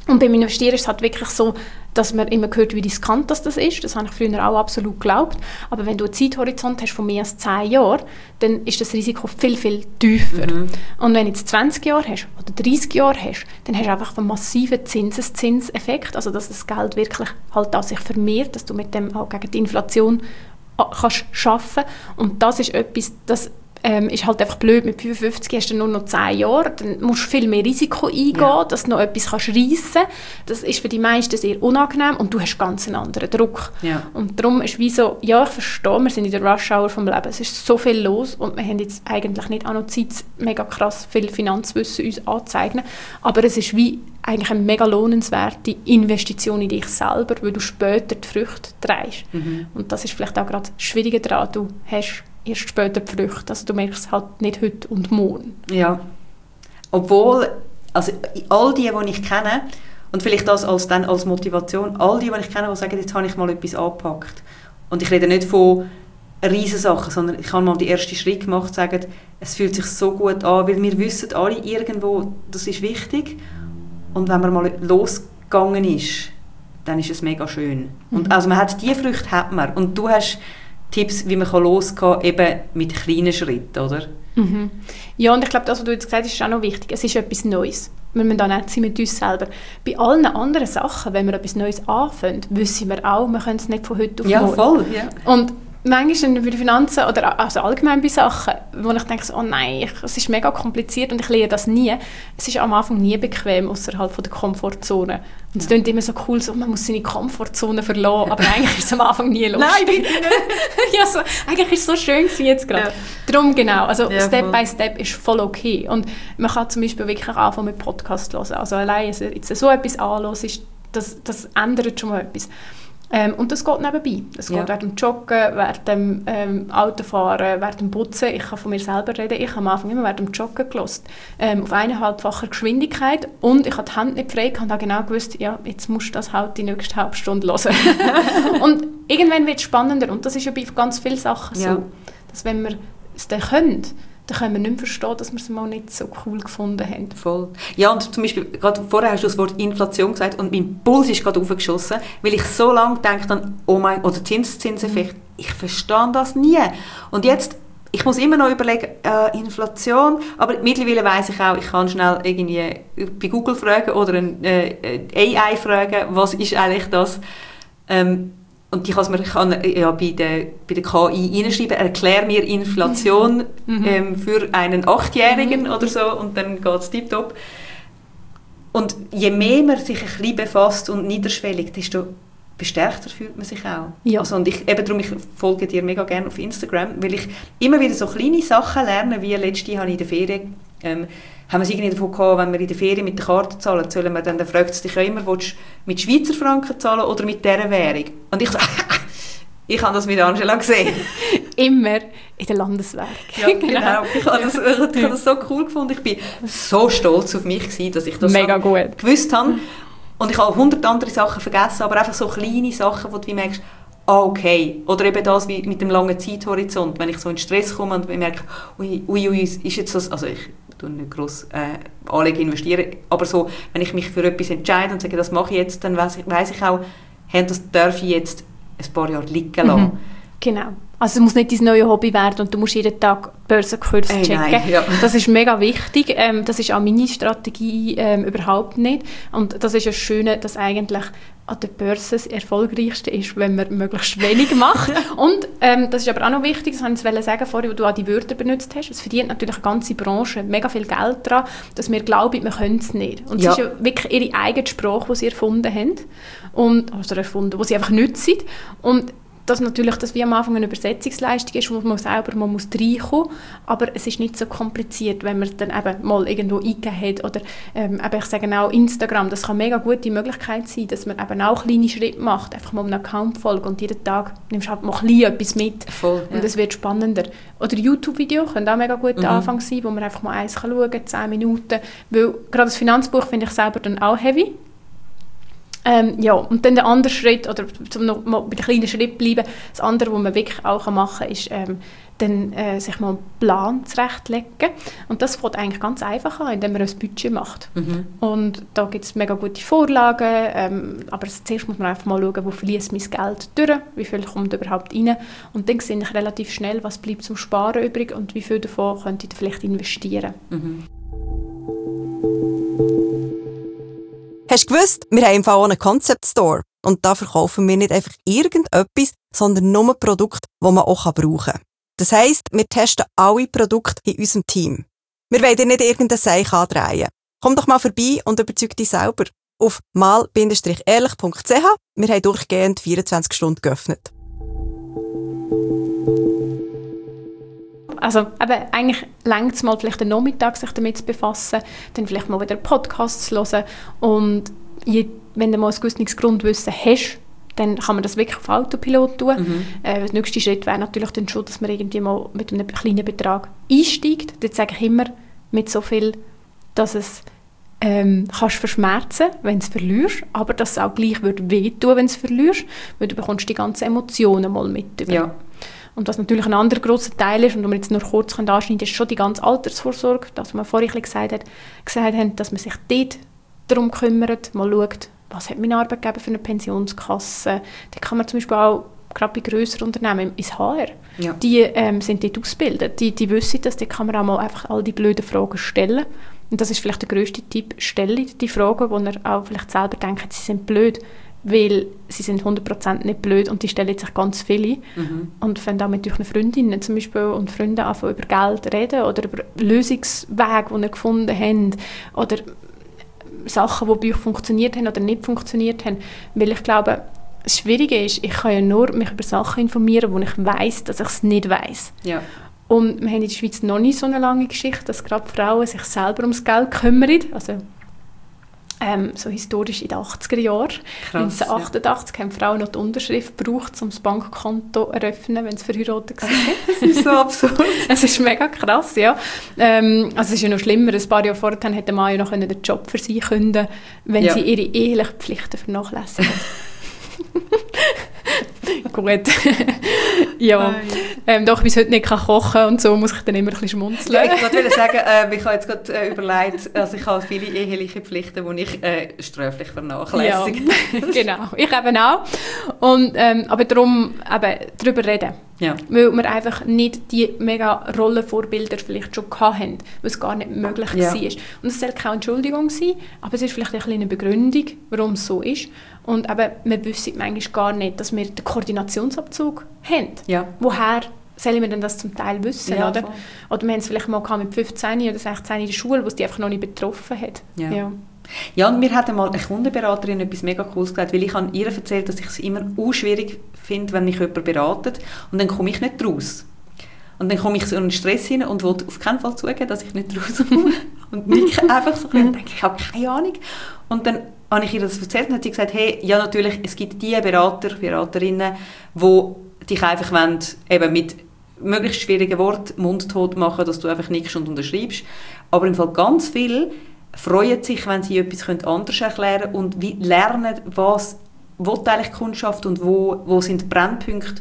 Und beim Investieren ist es halt wirklich so, dass man immer hört, wie riskant das ist. Das habe ich früher auch absolut geglaubt. Aber wenn du einen Zeithorizont hast von mehr als zehn Jahren, dann ist das Risiko viel, viel tiefer. Mhm. Und wenn du jetzt zwanzig Jahre hast oder dreißig Jahre hast, dann hast du einfach einen massiven Zinseszinseffekt, also dass das Geld wirklich halt auch sich vermehrt, dass du mit dem auch gegen die Inflation kannst arbeiten. Und das ist etwas, das Ähm, ist halt einfach blöd, mit fünfundfünfzig hast du nur noch zehn Jahre, dann musst du viel mehr Risiko eingehen, ja. dass du noch etwas kannst reissen kannst. Das ist für die meisten sehr unangenehm und du hast ganz einen anderen Druck. Ja. Und darum ist wie so, ja, ich verstehe, wir sind in der Rush-Hour vom Leben, es ist so viel los und wir haben jetzt eigentlich nicht auch noch Zeit, mega krass viel Finanzwissen uns anzueignen, aber es ist wie eigentlich eine mega lohnenswerte Investition in dich selber, weil du später die Früchte trägst. Mhm. Und das ist vielleicht auch gerade das Schwierige daran, du hast erst später die Früchte. Also du merkst es halt nicht heute und morgen. Ja. Obwohl, also all die, die ich kenne, und vielleicht das als, dann als Motivation, all die, die ich kenne, die sagen, jetzt habe ich mal etwas angepackt. Und ich rede nicht von Riesensachen, sondern ich habe mal den ersten Schritt gemacht, sagen, es fühlt sich so gut an, weil wir wissen alle irgendwo, das ist wichtig. Und wenn man mal losgegangen ist, dann ist es mega schön. Mhm. Und also man hat die Früchte hat man. Und du hast Tipps, wie man losgehen kann, eben mit kleinen Schritten, oder? Mhm. Ja, und ich glaube, das, was du jetzt gesagt hast, ist auch noch wichtig. Es ist etwas Neues. Wir müssen da nicht sein mit uns selber. Bei allen anderen Sachen, wenn wir etwas Neues anfangen, wissen wir auch, wir können es nicht von heute auf morgen. Ja, voll. Ja. Und manchmal bei den Finanzen oder also allgemein bei Sachen, wo ich denke, so, oh nein, ich, es ist mega kompliziert und ich lerne das nie. Es ist am Anfang nie bequem, außerhalb der Komfortzone. Und es ja. klingt immer so cool, so, man muss seine Komfortzone verlassen, aber eigentlich ist es am Anfang nie lustig. Nein, bitte nicht. ja, so, eigentlich ist es so schön wie jetzt gerade. Ja. Darum genau, also ja, Step voll. by Step ist voll okay. Und man kann zum Beispiel wirklich anfangen mit Podcast hören. Also allein jetzt so etwas anhören, ist, das, das ändert schon mal etwas. Ähm, und das geht nebenbei. Es geht ja. während dem Joggen, während dem ähm, Autofahren, während dem Putzen. Ich kann von mir selber reden. Ich habe am Anfang immer während dem Joggen gehört. Ähm, auf eineinhalbfacher Geschwindigkeit. Und ich habe die Hand nicht frei. Ich habe genau gewusst, ja, jetzt musst du das halt die nächste halbe Stunde hören. Und irgendwann wird es spannender. Und das ist ja bei ganz vielen Sachen ja. so. Dass wenn wir es dann können, dann können wir nicht mehr verstehen, dass wir es mal nicht so cool gefunden haben. Voll. Ja, und zum Beispiel, gerade vorher hast du das Wort Inflation gesagt und mein Puls ist gerade aufgeschossen, weil ich so lange denke, dann, oh mein, oder Zinseszinseffekt, mhm. ich verstehe das nie. Und jetzt, ich muss immer noch überlegen, äh, Inflation, aber mittlerweile weiss ich auch, ich kann schnell irgendwie bei Google fragen oder ein äh, A I fragen, was ist eigentlich das? Ähm, Und ich kann, ich kann ja, bei, der, bei der K I reinschreiben, erklär mir Inflation mhm. ähm, für einen Achtjährigen mhm. oder so und dann geht es tipptopp. Und je mehr man sich ein bisschen befasst und niederschwellig, desto bestärkter fühlt man sich auch. Ja. Also, und ich, eben darum, ich folge dir mega gerne auf Instagram, weil ich immer wieder so kleine Sachen lerne, wie letzte habe ich in der Ferien, ähm, haben wir es irgendwie davon gehabt, wenn wir in der Ferien mit der Karte zahlen, sollen wir dann, dann fragt es dich ja immer, willst du mit Schweizer Franken zahlen oder mit dieser Währung? Und ich so, ich habe das mit Angela gesehen. Immer in der Landeswährung. Ja, genau. Ich habe das, ich habe das so cool gefunden. Ich war so stolz auf mich gewesen, dass ich das mega gut. gewusst habe. Und ich habe hundert andere Sachen vergessen, aber einfach so kleine Sachen, wo du merkst, ah, okay. Oder eben das wie mit dem langen Zeithorizont, wenn ich so in Stress komme und merke, ui, ui, ui, ist jetzt das, also ich tue nicht gross äh, Anlegen investieren, aber so, wenn ich mich für etwas entscheide und sage, das mache ich jetzt, dann weiss ich, weiss ich auch, hey, das darf ich jetzt ein paar Jahre liegen lassen. Mhm. Genau. Also es muss nicht dein neues Hobby werden und du musst jeden Tag Börsenkurs hey, checken. Nein, ja. Das ist mega wichtig. Ähm, das ist auch meine Strategie ähm, überhaupt nicht. Und das ist das Schöne, dass eigentlich an der Börse das Erfolgreichste ist, wenn man möglichst wenig macht. Und ähm, das ist aber auch noch wichtig, das wollte ich sagen vorhin, wo du auch die Wörter benutzt hast. Es verdient natürlich eine ganze Branche mega viel Geld daran, dass wir glauben, wir können es nicht. Und ja. es ist ja wirklich ihre eigene Sprache, die sie erfunden haben. Und, also erfunden, die sie einfach nutzen. Und dass natürlich das wie am Anfang eine Übersetzungsleistung ist, wo man selber man muss reinkommen, aber es ist nicht so kompliziert, wenn man es dann eben mal irgendwo eingegeben hat oder ähm, eben, ich sage auch Instagram, das kann eine mega gute Möglichkeit sein, dass man eben auch kleine Schritte macht, einfach mal einem Account folgen und jeden Tag nimmst du halt mal etwas mit. Voll, ja. Und es wird spannender. Oder YouTube-Video können auch mega gut mhm. Anfang sein, wo man einfach mal eins schauen kann, zehn Minuten, weil gerade das Finanzbuch finde ich selber dann auch heavy. Ähm, ja, und dann der andere Schritt, oder um noch mal bei den kleinen Schritten bleiben, das andere, was man wirklich auch machen kann, ist, ähm, dann, äh, sich mal einen Plan zurechtlegen. Und das fängt eigentlich ganz einfach an, indem man ein Budget macht. Mhm. Und da gibt es mega gute Vorlagen, ähm, aber zuerst muss man einfach mal schauen, wo fließt mein Geld durch, wie viel kommt überhaupt rein. Und dann sehe ich relativ schnell, was bleibt zum Sparen übrig und wie viel davon könnte ich vielleicht investieren. Mhm. Hast du gewusst, wir haben im Fall auch einen Concept Store. Und da verkaufen wir nicht einfach irgendetwas, sondern nur Produkte, die man auch brauchen kann. Das heisst, wir testen alle Produkte in unserem Team. Wir wollen dir nicht irgendein Seich andrehen. Komm doch mal vorbei und überzeug dich selber. Auf mal Bindestrich ehrlich Punkt c h. Wir haben durchgehend vierundzwanzig Stunden geöffnet. Also eben, eigentlich reicht es mal vielleicht den Nachmittag, sich damit zu befassen, dann vielleicht mal wieder Podcasts zu hören und je, wenn du mal ein gewisses Grundwissen hast, dann kann man das wirklich auf Autopilot tun. Mhm. Äh, der nächste Schritt wäre natürlich dann schon, dass man irgendwie mal mit einem kleinen Betrag einsteigt. Das sage ich immer mit so viel, dass es ähm, kannst verschmerzen, wenn du es verlierst, aber dass es auch gleich wird wehtun, wenn du es verlierst, weil du bekommst die ganzen Emotionen mal mit über. Ja. Und was natürlich ein anderer grosser Teil ist, und wo wir jetzt nur kurz anschneiden können, ist schon die ganze Altersvorsorge, das, was wir vorhin gesagt, hat, gesagt haben, dass man sich dort darum kümmert, mal schaut, was hat mein Arbeitgeber für eine Pensionskasse. Da kann man zum Beispiel auch, gerade bei grösseren Unternehmen, ins H R, ja. die ähm, sind dort ausgebildet, die, die wissen das, da kann man auch mal einfach all die blöden Fragen stellen. Und das ist vielleicht der grösste Tipp, stelle die Fragen, wo ihr auch vielleicht selber denkt, sie sind blöd, weil sie sind hundert Prozent nicht blöd und die stellen sich ganz viele mhm. und fangen auch mit euren Freundinnen zum Beispiel und Freunden anfangen über Geld reden oder über Lösungswege, die ihr gefunden habt oder Sachen, die bei euch funktioniert haben oder nicht funktioniert haben. Weil ich glaube, das Schwierige ist, ich kann ja nur mich über Sachen informieren, wo ich weiss, dass ich es nicht weiss. Ja. Und wir haben in der Schweiz noch nicht so eine lange Geschichte, dass gerade Frauen sich selber ums Geld kümmern. Also ähm, so historisch in den achtziger Jahren. neunzehnhundertachtundachtzig ja. haben Frauen noch die Unterschrift gebraucht, um das Bankkonto zu eröffnen, wenn sie verheiratet waren. Das ist so absurd. Es ist mega krass, ja. Ähm, also es ist ja noch schlimmer. Ein paar Jahre vorher hätte der Mann ja noch den Job für sie künden, wenn ja. sie ihre ehelichen Pflichten vernachlässigen. Gut. ja. Ähm, doch bis heute nicht kann kochen und so muss ich dann immer ein bisschen schmunzeln. Ja, ich wollte sagen, äh, ich habe jetzt gerade äh, überlegt, also ich habe viele eheliche Pflichten, die ich äh, sträflich vernachlässige. Ja, genau. Ich eben auch. Und, ähm, aber darum eben darüber reden. Ja. Weil wir einfach nicht die mega Rollenvorbilder vielleicht schon hatten, weil es gar nicht möglich ja. war. Und es soll keine Entschuldigung sein, aber es ist vielleicht ein eine Begründung, warum es so ist. Und eben, wir wissen manchmal gar nicht, dass wir den Koordinationsabzug haben. Ja. Woher sollen wir denn das zum Teil wissen? Ja, oder? Oder wir haben es vielleicht mal mit fünfzehn oder sechzehn in der Schule, wo es die einfach noch nicht betroffen hat. Ja. Ja. Ja, und mir hat einmal eine Kundenberaterin etwas mega Cooles gesagt, weil ich habe ihr erzählt, dass ich es immer auch schwierig finde, wenn mich jemand beratet und dann komme ich nicht raus. Und dann komme ich so in einen Stress hinein und will auf keinen Fall zugeben, dass ich nicht rauskomme. Und nicke einfach so und denke, ich habe keine Ahnung. Und dann habe ich ihr das erzählt und hat sie gesagt, hey, ja natürlich, es gibt die Berater, Beraterinnen, die dich einfach wollen, eben mit möglichst schwierigen Worten mundtot machen, dass du einfach nickst und unterschreibst. Aber im Fall ganz viel freuen sich, wenn sie etwas anders erklären können und wie lernen, was will eigentlich Kundschaft und wo, wo sind die Brennpunkte.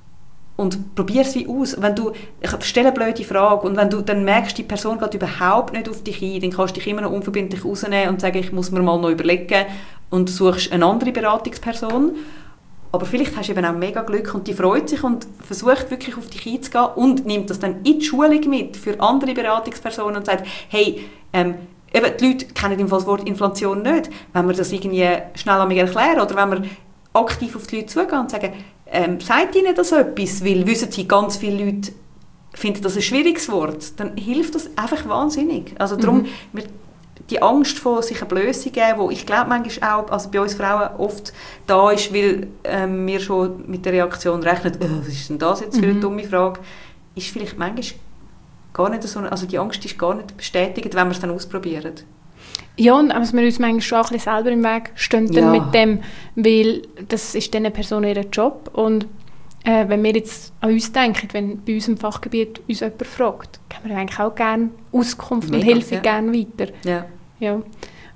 Und probier es wie aus. Wenn du, ich stelle eine blöde Frage und wenn du dann merkst, die Person geht überhaupt nicht auf dich ein, dann kannst du dich immer noch unverbindlich rausnehmen und sagen, ich muss mir mal noch überlegen und suchst eine andere Beratungsperson. Aber vielleicht hast du eben auch mega Glück und die freut sich und versucht wirklich auf dich einzugehen und nimmt das dann in die Schulung mit für andere Beratungspersonen und sagt, hey, ähm, eben, die Leute kennen das Wort Inflation nicht. Wenn wir das irgendwie schnell an mich erklären oder wenn wir aktiv auf die Leute zugehen und sagen, ähm, sagt ihnen das etwas, weil wissen sie, ganz viele Leute finden das ein schwieriges Wort, dann hilft das einfach wahnsinnig. Also darum, mhm. die Angst vor sich eine Blöße geben, die ich glaube manchmal auch also bei uns Frauen oft da ist, weil ähm, wir schon mit der Reaktion rechnen, oh, was ist denn das jetzt für eine mhm. dumme Frage, ist vielleicht manchmal gar nicht so, also die Angst ist gar nicht bestätigt, wenn wir es dann ausprobieren. Ja, und dass wir uns manchmal schon ein bisschen selber im Weg stehen ja. mit dem, weil das ist diese Person ihr Job und äh, wenn wir jetzt an uns denken, wenn bei uns im Fachgebiet uns jemand fragt, geben wir eigentlich auch gerne Auskunft Mega, und helfen ja. gerne weiter. Ja. Ja.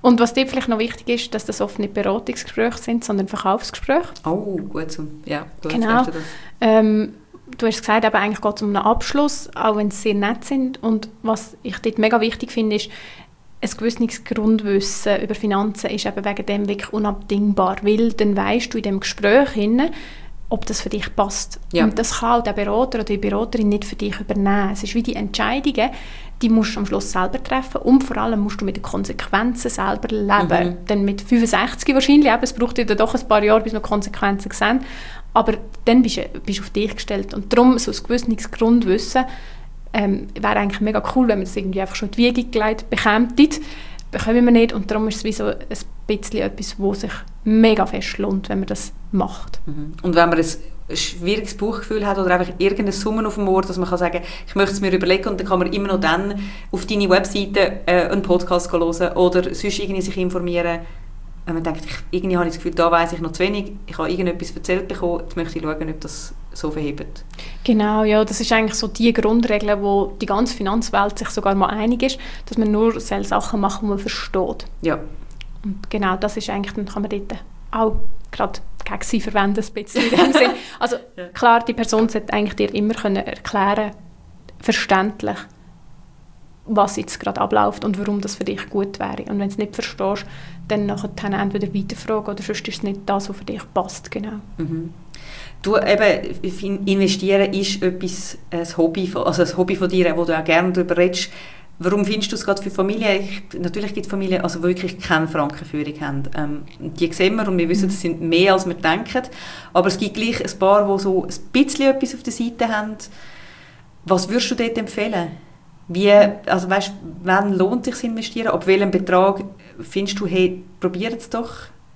Und was dir vielleicht noch wichtig ist, dass das oft nicht Beratungsgespräche sind, sondern Verkaufsgespräche. Oh, gut. Zum, ja, gut, genau. Du, das. Ähm, du hast gesagt, aber eigentlich geht es um einen Abschluss, auch wenn sie sehr nett sind. Und was ich dort mega wichtig finde, ist, ein gewisses Grundwissen über Finanzen ist eben wegen dem wirklich unabdingbar, weil dann weisst du in dem Gespräch hin, ob das für dich passt. Ja. Und das kann auch der Berater oder die Beraterin nicht für dich übernehmen. Es ist wie die Entscheidungen, die musst du am Schluss selber treffen und vor allem musst du mit den Konsequenzen selber leben. Mhm. Denn mit fünfundsechzig wahrscheinlich, eben, es braucht ja doch ein paar Jahre, bis wir Konsequenzen sehen, aber dann bist du, bist du auf dich gestellt. Und darum, so ein gewisses Grundwissen, ähm, wäre eigentlich mega cool, wenn man das irgendwie einfach schon in die Wiege gelegt bekäme. Bekommen wir nicht und darum ist es wie so ein bisschen etwas, wo sich mega fest lohnt, wenn man das macht. Mhm. Und wenn man ein schwieriges Bauchgefühl hat oder einfach irgendeine Summe auf dem Ohr, dass man kann sagen, ich möchte es mir überlegen und dann kann man immer noch dann auf deine Webseite äh, einen Podcast hören oder sonst irgendwie sich informieren. Wenn man denkt, ich, irgendwie habe ich das Gefühl, da weiss ich noch zu wenig, ich habe irgendetwas erzählt bekommen, jetzt möchte ich schauen, ob das so verhebt. Genau, ja, das ist eigentlich so die Grundregel, wo die ganze Finanzwelt sich sogar mal einig ist, dass man nur solche Sachen macht, die man versteht. Ja. Und genau das ist eigentlich, dann kann man dort auch gerade gegen sie verwenden, ein bisschen in dem Sinn. Also ja. Klar, die Person sollte eigentlich dir immer können erklären, verständlich, was jetzt gerade abläuft und warum das für dich gut wäre. Und wenn du es nicht verstehst, dann nachher entweder weiterfragen oder sonst ist es nicht das, was für dich passt. Genau. Mhm. Du, eben, investieren ist etwas, ein Hobby, also ein Hobby von dir, wo du auch gerne darüber redest. Warum findest du es gerade für Familien? Ich, natürlich gibt es Familien, also wirklich keine Frankenführung haben. Ähm, die sehen wir und wir wissen, das sind mehr, als wir denken. Aber es gibt gleich ein paar, die so ein bisschen etwas auf der Seite haben. Was würdest du dort empfehlen? Wie, also weißt, wann lohnt es sich zu investieren? Ab welchem Betrag findest du, hey, probiert es doch?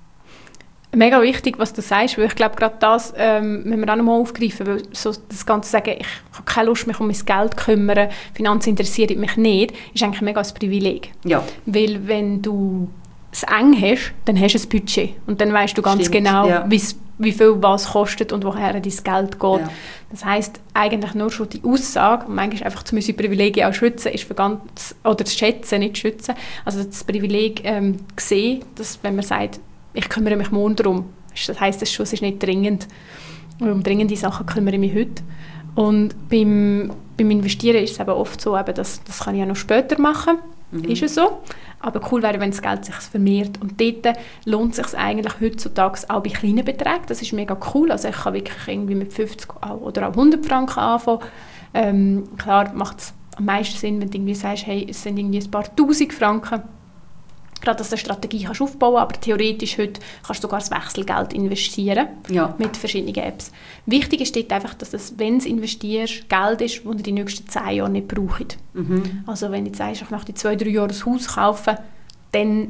Mega wichtig, was du sagst, weil ich glaube, gerade das ähm, müssen wir auch noch mal aufgreifen, weil so das Ganze sagen, ich habe keine Lust, mich um mein Geld zu kümmern, Finanzen interessieren mich nicht, ist eigentlich mega ein Privileg. Ja. Weil wenn du es eng hast, dann hast du ein Budget und dann weißt du ganz Stimmt, genau, ja. wie viel was kostet und woher dein Geld geht. Ja. Das heisst, eigentlich nur schon die Aussage, und manchmal einfach zu müssen Privilegien auch schützen, ist für ganz, oder das Schätzen, nicht schützen, also das Privileg ähm, sehen, dass wenn man sagt, ich kümmere mich morgen darum. Das heisst, das ist nicht dringend. Um dringende Sachen kümmere ich mich heute. Und beim, beim Investieren ist es eben oft so, eben, dass, das kann ich ja noch später machen. Mhm. Ist es so. Aber cool wäre, wenn das Geld sich vermehrt. Und dort lohnt es sich eigentlich heutzutage auch bei kleinen Beträgen. Das ist mega cool. Also ich kann wirklich irgendwie mit fünfzig oder auch hundert Franken anfangen. Ähm, klar macht es am meisten Sinn, wenn du irgendwie sagst, hey, es sind irgendwie ein paar Tausend Franken. Gerade, dass du eine Strategie kannst aufbauen kannst, aber theoretisch heute kannst du sogar das Wechselgeld investieren ja. mit verschiedenen Apps. Wichtig ist dort einfach, dass es, wenn du investierst, Geld ist, das du die nächsten zehn Jahre nicht brauchst. Mhm. Also wenn du jetzt sagst, ich möchte in zwei, drei Jahren ein Haus kaufen, dann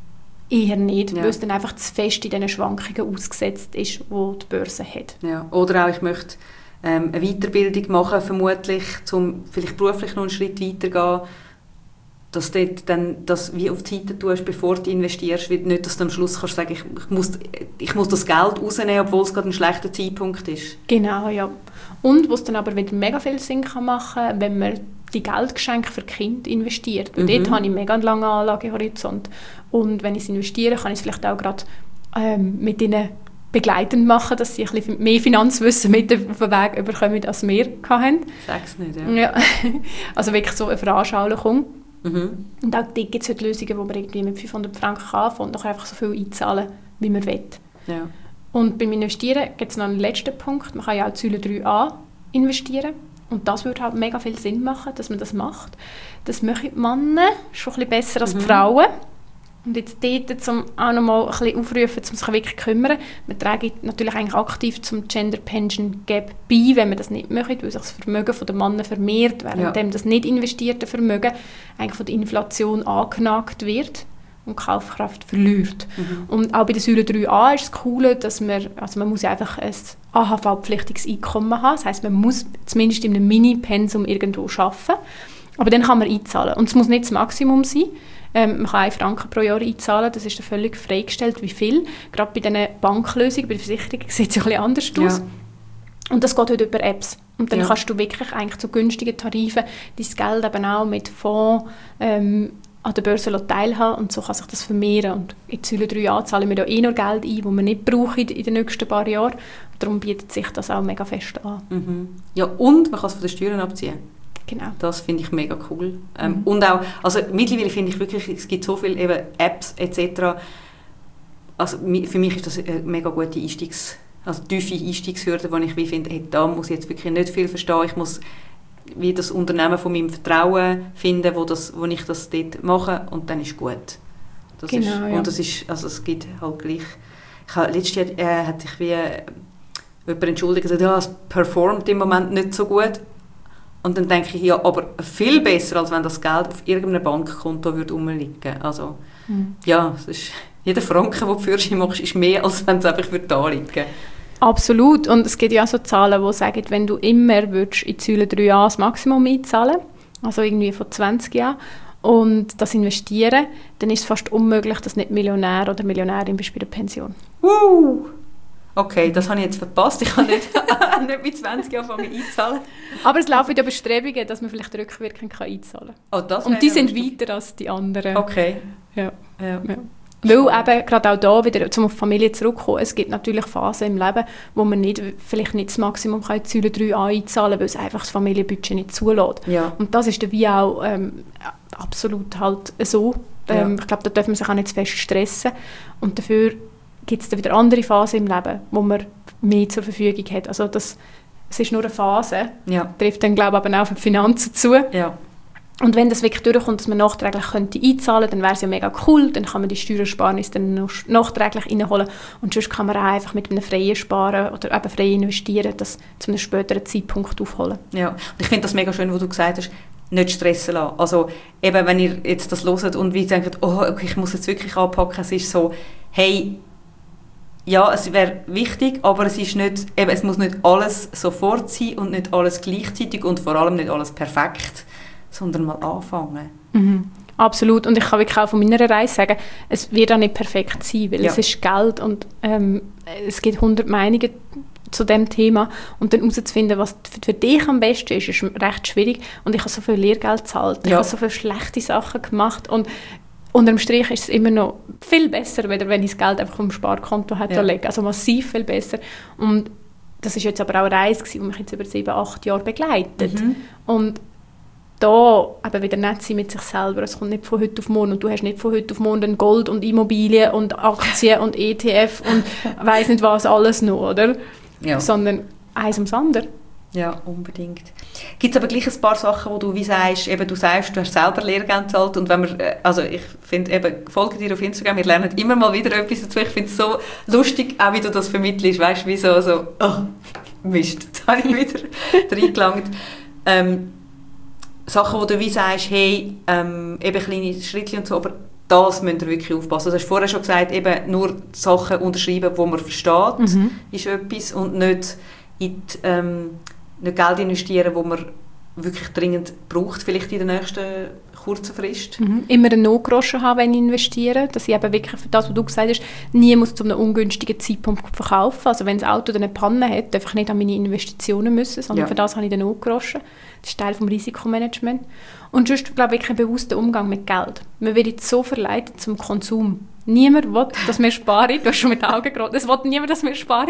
eher nicht, ja. weil es dann einfach zu fest in diesen Schwankungen ausgesetzt ist, die die Börse hat. Ja. Oder auch, ich möchte ähm, eine Weiterbildung machen, vermutlich, um vielleicht beruflich noch einen Schritt weiter gehen, dass du dann das wie auf die Seite tust, bevor du investierst, nicht, dass du am Schluss kannst sagen, ich, ich, muss, ich muss das Geld rausnehmen, obwohl es gerade ein schlechter Zeitpunkt ist. Genau, ja. Und was dann aber wieder mega viel Sinn kann machen kann, wenn man die Geldgeschenke für Kinder investiert. Und mhm. dort habe ich mega einen langen Anlagehorizont. Und wenn ich es investiere, kann ich es vielleicht auch gerade ähm, mit ihnen begleitend machen, dass sie ein bisschen mehr Finanzwissen mit auf den Weg bekommen, als wir hatten. Sag's nicht, ja. ja. Also wirklich so eine Veranschaulichung. Mhm. Und auch dort gibt es heute Lösungen, wo man irgendwie mit fünfhundert Franken anfangen und noch einfach so viel einzahlen, wie man will. Ja. Und beim Investieren gibt es noch einen letzten Punkt. Man kann ja auch Säule drei a investieren. Und das würde halt mega viel Sinn machen, dass man das macht. Das machen die Männer schon ein bisschen besser als die mhm. Frauen. Und jetzt dort zum auch noch mal ein bisschen aufrufen, um sich wirklich zu kümmern. Man trägt natürlich eigentlich aktiv zum Gender Pension Gap bei, wenn man das nicht möchte, weil sich das Vermögen der Männer vermehrt, während ja. das nicht investierte Vermögen eigentlich von der Inflation angenagt wird und Kaufkraft verliert. Mhm. Und auch bei der Säule drei a ist es cool, dass man, also man muss ja einfach ein A H V-pflichtiges Einkommen haben. Das heisst, man muss zumindest in einem Mini-Pensum irgendwo arbeiten. Aber dann kann man einzahlen. Und es muss nicht das Maximum sein. Ähm, man kann einen Franken pro Jahr einzahlen, das ist dann völlig freigestellt, wie viel. Gerade bei diesen Banklösungen, bei der Versicherung sieht es ein bisschen anders aus. Ja. Und das geht heute über Apps. Und dann ja. kannst du wirklich eigentlich zu günstigen Tarifen dein Geld eben auch mit Fonds ähm, an der Börse teilhaben und so kann sich das vermehren. Und in Säule drei a zahlen wir da eh noch Geld ein, das wir nicht brauchen in den nächsten paar Jahren. Darum bietet sich das auch mega fest an. Mhm. Ja, und man kann es von den Steuern abziehen. Genau. Das finde ich mega cool. Ähm, Mhm. Und auch, also mittlerweile finde ich wirklich, es gibt so viele eben Apps et cetera. Also für mich ist das eine mega gute Einstiegs, also tiefe Einstiegshürde, wo ich wie finde, hey, da muss ich jetzt wirklich nicht viel verstehen. Ich muss wie das Unternehmen von meinem Vertrauen finden, wo, das, wo ich das dort mache, und dann ist gut. Das Genau, ist, ja. Und das ist, also es gibt halt gleich, ich habe, letztes Jahr äh, hat sich wie äh, jemand entschuldigt, gesagt, ja, es performt im Moment nicht so gut. Und dann denke ich, ja, aber viel besser, als wenn das Geld auf irgendeinem Bankkonto würde rumliegen. Also, Mhm. ja, es ist, jeder Franken, den du für dich machst, ist mehr, als wenn es einfach da liegen würde. Absolut. Und es gibt ja auch so Zahlen, die sagen, wenn du immer würdest in die Säule drei a das Maximum einzahlen, also irgendwie von zwanzig Jahren, und das investieren, dann ist es fast unmöglich, dass nicht Millionär oder Millionärin bist bei der Pension. Uh. Okay, das habe ich jetzt verpasst. Ich kann nicht, nicht mit zwanzig Jahren anfangen einzahlen. Aber es laufen ja Bestrebungen, dass man vielleicht rückwirkend kann einzahlen Oh, das kann. Und die wäre sind lustig. weiter als die anderen. Okay. Ja. Ja. Ja. Weil eben, gerade auch da wieder, um auf die Familie zurückzukommen, es gibt natürlich Phasen im Leben, wo man nicht, vielleicht nicht das Maximum kann in die Säule drei a einzahlen kann, weil es einfach das Familienbudget nicht zulässt. Ja. Und das ist dann wie auch ähm, absolut halt so. Ähm, Ja. Ich glaube, da darf man sich auch nicht zu fest stressen. Und dafür gibt es dann wieder andere Phasen im Leben, wo man mehr zur Verfügung hat. Also das, es ist nur eine Phase, Ja. trifft dann, glaube ich, aber auch auf die Finanzen zu. Ja. Und wenn das wirklich durchkommt, dass man nachträglich könnte einzahlen könnte, dann wäre es ja mega cool. Dann kann man die Steuersparnis dann noch nachträglich reinholen. Und sonst kann man auch einfach mit einem freien Sparen oder eben frei investieren, das zu einem späteren Zeitpunkt aufholen. Ja. Und ich finde das mega schön, was du gesagt hast, nicht stressen lassen. Also eben, wenn ihr jetzt das hört und wie denkt, oh, okay, ich muss jetzt wirklich anpacken, es ist so, hey, ja, es wäre wichtig, aber es ist nicht, eben, es muss nicht alles sofort sein und nicht alles gleichzeitig und vor allem nicht alles perfekt, sondern mal anfangen. Mhm. Absolut. Und ich kann wirklich auch von meiner Reise sagen, es wird auch nicht perfekt sein, weil Ja. es ist Geld und ähm, es gibt hundert Meinungen zu dem Thema. Und dann herauszufinden, was für, für dich am besten ist, ist recht schwierig. Und ich habe so viel Lehrgeld gezahlt, ich Ja. habe so viele schlechte Sachen gemacht und unterm Strich ist es immer noch viel besser, wenn ich das Geld einfach vom Sparkonto hätte Ja. legen. Also massiv viel besser. Und das ist jetzt aber auch eine Reise, die mich jetzt über sieben, acht Jahre begleitet. Mhm. Und da eben wieder nett sein mit sich selber. Es kommt nicht von heute auf morgen und du hast nicht von heute auf morgen Gold und Immobilien und Aktien und E T F und weiss nicht was alles noch, oder? Ja. Sondern eins ums andere. Ja, unbedingt. Gibt es aber gleich ein paar Sachen, wo du wie sagst, eben du sagst, du hast selber Lehrgeld gezahlt und wenn wir, äh, also ich finde eben, folge dir auf Instagram, wir lernen immer mal wieder etwas dazu. Ich finde es so lustig, auch wie du das vermittelst, weißt du, wie so, so, oh, Mist, jetzt habe ich wieder reingelangt. Ähm, Sachen, wo du wie sagst, hey, ähm, eben kleine Schritte und so, aber das müsst ihr wirklich aufpassen. Du hast vorher schon gesagt, eben nur Sachen unterschreiben, die man versteht, Mhm. ist etwas und nicht in die, ähm, nicht Geld investieren, das man wirklich dringend braucht, vielleicht in der nächsten kurzen Frist. Mhm. Immer einen Notgroschen haben, wenn ich investiere, dass ich eben wirklich für das, was du gesagt hast, nie muss zu einem ungünstigen Zeitpunkt verkaufen. Also wenn das Auto dann eine Panne hat, darf ich nicht an meine Investitionen müssen, sondern Ja. für das habe ich den Notgroschen. Das ist Teil des Risikomanagement. Und sonst, glaube ich, wirklich einen bewussten Umgang mit Geld. Man wird jetzt so verleitet zum Konsum. Niemand will, dass wir sparen. Du hast schon mit den Augen geraten. Es will niemand, dass wir sparen.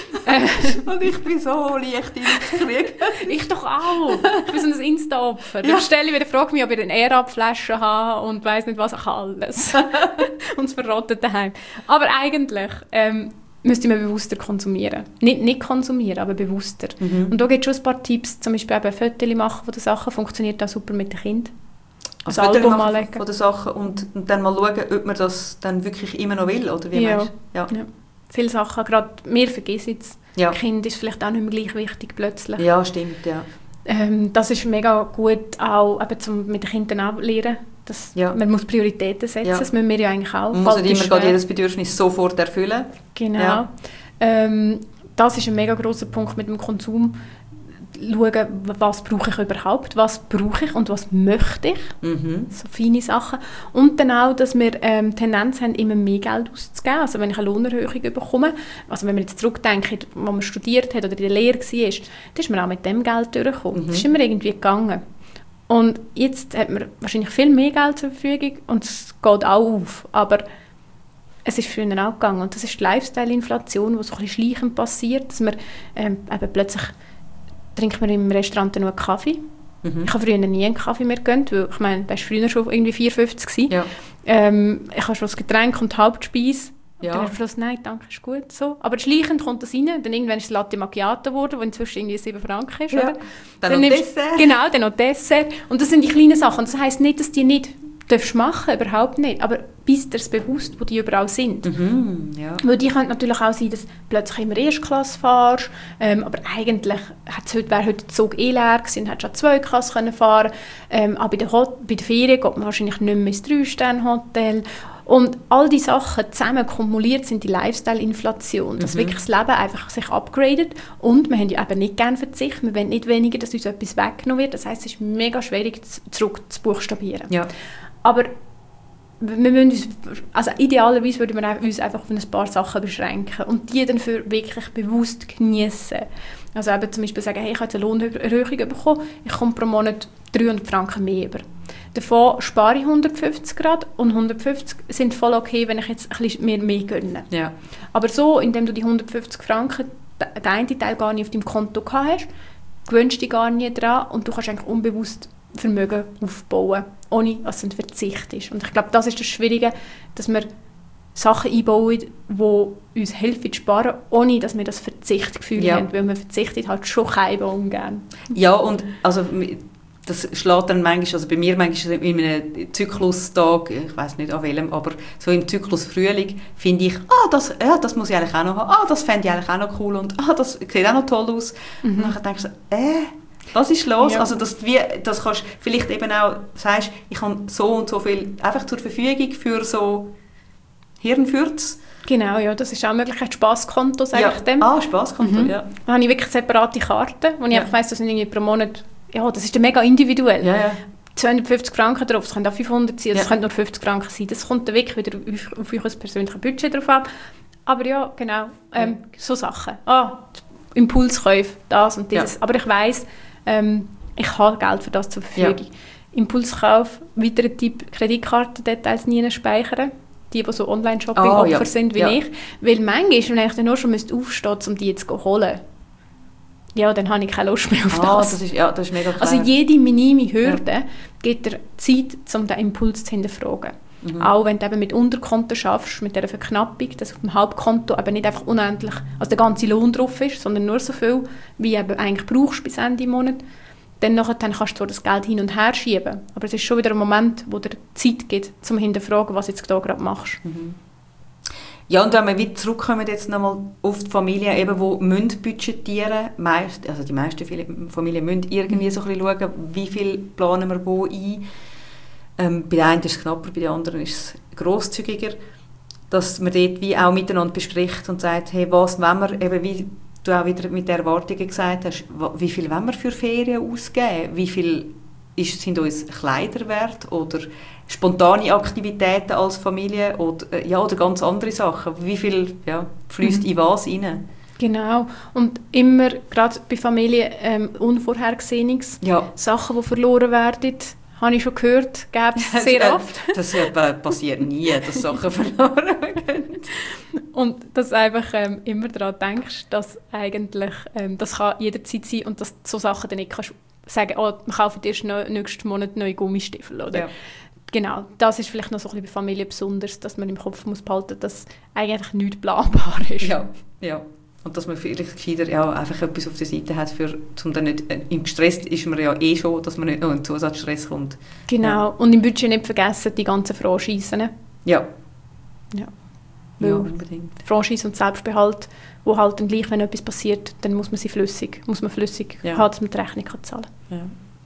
Äh, Und ich bin so leicht in den Krieg. ich doch auch. Ich bin so ein Insta-Opfer. Ja. Dann stelle ich wieder, frage mich, ob ich eine Air-Up-Flasche habe und weiss nicht was, ich habe alles. Und es verrottet daheim. Aber eigentlich ähm, müsste man bewusster konsumieren. Nicht nicht konsumieren, aber bewusster. Mhm. Und da gibt es schon ein paar Tipps, zum Beispiel eben Fotos machen von den Sachen, funktioniert auch super mit den Kindern. Also Ein Fotos Album machen anlegen. von den Sachen und, und dann mal schauen, ob man das dann wirklich immer noch will, oder wie Ja. meinst du? Ja. Ja. Viele Sachen, gerade wir vergessen es. Ja. Kind ist vielleicht auch nicht mehr gleich wichtig plötzlich. Ja, stimmt, ja. Ähm, das ist mega gut, auch eben zum mit den Kindern auch lernen. Das, Ja. Man muss Prioritäten setzen, Ja. das müssen wir ja eigentlich auch. Man muss Fällt nicht uns immer gerade schwer. jedes Bedürfnis sofort erfüllen. Genau. Ja. Ähm, das ist ein mega grosser Punkt mit dem Konsum. Schauen, was brauche ich überhaupt, was brauche ich und was möchte ich. Mhm. So feine Sachen. Und dann auch, dass wir ähm, Tendenz haben, immer mehr Geld auszugeben. Also wenn ich eine Lohnerhöhung bekomme, also wenn man jetzt zurückdenkt, wo man studiert hat oder in der Lehre war, dann ist man auch mit dem Geld durchgekommen. Mhm. Das ist immer irgendwie gegangen. Und jetzt hat man wahrscheinlich viel mehr Geld zur Verfügung und es geht auch auf. Aber es ist früher auch gegangen. Und das ist die Lifestyle-Inflation, die so ein bisschen schleichend passiert. Dass man ähm, eben plötzlich trinkt man im Restaurant nur Kaffee. Mhm. Ich habe früher nie einen Kaffee mehr gegönnt, weil ich meine, da war früher schon irgendwie vier fünfzig gewesen. Ja. Ähm, ich habe schon das Getränk und die Hauptspeise. Ja. Dann habe ich gesagt, nein, danke, ist gut so. Aber schleichend kommt das rein. Dann irgendwann ist es Latte Macchiato geworden, wo inzwischen irgendwie sieben Franken ist. Ja. Oder? Dann, dann noch Dessert. Genau, dann noch Dessert. Und das sind die kleinen Sachen. Und das heisst nicht, dass die nicht darfst machen, überhaupt nicht. Aber bist dir es bewusst, wo die überall sind. Mhm, ja. Weil die könnte natürlich auch sein, dass du plötzlich immer Erstklasse fährst. Ähm, aber eigentlich heute, wäre heute der Zug eh leer gewesen, hättest du auch Zweiklasse können fahren. Ähm, auch bei der, Hot- bei der Ferien geht man wahrscheinlich nicht mehr ins Drei-Sterne-Hotel. Und all diese Sachen zusammen kumuliert sind die Lifestyle-Inflation, dass mhm. wirklich das Leben einfach sich upgradet. Und wir haben ja eben nicht gerne Verzicht, wir wollen nicht weniger, dass uns etwas weggenommen wird. Das heisst, es ist mega schwierig, zurück zu buchstabieren. Ja. Aber wir müssen uns, also idealerweise würden wir uns einfach auf ein paar Sachen beschränken und die dann für wirklich bewusst genießen. Also eben zum Beispiel sagen, hey, ich habe jetzt eine Lohnerhöhung bekommen, ich komme pro Monat dreihundert Franken mehr über. Davon spare ich hundertfünfzig Grad und hundertfünfzig sind voll okay, wenn ich jetzt ein bisschen mehr, mehr gönne. Ja. Aber so, indem du die hundertfünfzig Franken, den einen Teil gar nicht auf deinem Konto gehabt hast, gewöhnst dich gar nicht dran und du kannst eigentlich unbewusst Vermögen aufbauen, ohne dass es ein Verzicht ist. Und ich glaube, das ist das Schwierige, dass wir Sachen einbauen, die uns helfen zu sparen, ohne dass wir das Verzichtgefühl ja. haben, weil man verzichtet halt schon kein ungern. Ja, und also das schlägt dann manchmal, also bei mir manchmal in einem Zyklustag, ich weiß nicht an welchem, aber so im Zyklus Frühling finde ich, ah, das, ja, das muss ich eigentlich auch noch haben, ah, das fände ich eigentlich auch noch cool und ah, das sieht auch noch toll aus. Mhm. Und dann denkst du, äh, was ist los? Ja. Also, dass du das kannst vielleicht eben auch sagst, ich habe so und so viel einfach zur Verfügung für so Hirnfürze. Genau, ja, das ist auch möglich. Ein Spasskonto, sage ja. ich dem. Ah, Spasskonto, mhm. ja. Da habe ich wirklich separate Karten, wo ich ja. einfach weiss, das sind irgendwie pro Monat, ja, das ist dann mega individuell. Ja, ja. zweihundertfünfzig Franken drauf, das können auch fünfhundert sein, das ja. können nur fünfzig Franken sein. Das kommt dann wirklich wieder auf, auf euer persönliches Budget drauf ab. Aber ja, genau, ähm, ja. so Sachen. Ah, Impulskäufe, das und dieses. Ja. Aber ich weiss, ähm, ich habe Geld für das zur Verfügung. Ja. Impulskauf, weiterer Tipp, Kreditkartendetails nie speichern. Die, die so Online-Shopping-Opfer oh, ja. sind wie ja. ich. Weil manchmal, wenn ich dann nur schon aufstehen müsste, um die jetzt zu holen, ja, dann habe ich keine Lust mehr auf ah, das. das ist, ja, das ist mega klar. Also jede minime Hürde ja. gibt dir Zeit, um den Impuls zu hinterfragen. Mhm. Auch wenn du eben mit Unterkonten schaffst, mit dieser Verknappung, dass auf dem Hauptkonto eben nicht einfach unendlich, also der ganze Lohn drauf ist, sondern nur so viel, wie du eben eigentlich brauchst bis Ende Monat, dann, nachher, dann kannst du zwar das Geld hin und her schieben, aber es ist schon wieder ein Moment, wo dir Zeit gibt, zum hinterfragen, was du jetzt da gerade machst. Mhm. Ja, und wenn wir wieder zurückkommen jetzt nochmal auf die Familien, eben, die müssen budgetieren müssen, also die meisten Familien müssen irgendwie so ein bisschen schauen, wie viel planen wir wo ein. Ähm, bei der einen ist es knapper, bei der anderen ist es grosszügiger, dass man dort wie auch miteinander bespricht und sagt, hey, was wollen wir, eben wie du auch wieder mit den Erwartungen gesagt hast, wie viel wollen wir für Ferien ausgeben, wie viel ist, sind uns Kleider wert oder spontane Aktivitäten als Familie oder, ja, oder ganz andere Sachen, wie viel ja, fließt mhm. in was rein? Genau, und immer, gerade bei Familien, ähm, Unvorhergesehenes, ja. Sachen, die verloren werden, habe ich schon gehört, gäbe es sehr oft. Das passiert nie, dass Sachen verloren gehen. Und dass du einfach ähm, immer daran denkst, dass eigentlich, ähm, das kann jederzeit sein und dass du so Sachen dann nicht kannst sagen, oh, wir kaufen erst ne, nächsten Monat neue Gummistiefel. Oder? Ja. Genau, das ist vielleicht noch so ein bisschen bei Familie besonders, dass man im Kopf muss behalten muss, dass eigentlich nichts planbar ist. Ja, ja. Und dass man vielleicht gescheiter ja, einfach etwas auf der Seite hat, für, um dann nicht, äh, im Gestresst ist man ja eh schon, dass man nicht noch in Zusatzstress kommt. Genau, ja. Und im Budget nicht vergessen, die ganzen Franchisen. Ja. Ja, ja unbedingt. Franchise und Selbstbehalt, wo halt dann gleich, wenn etwas passiert, dann muss man sie flüssig, muss man flüssig ja. haben, dass man die Rechnung kann zahlen kann. Ja.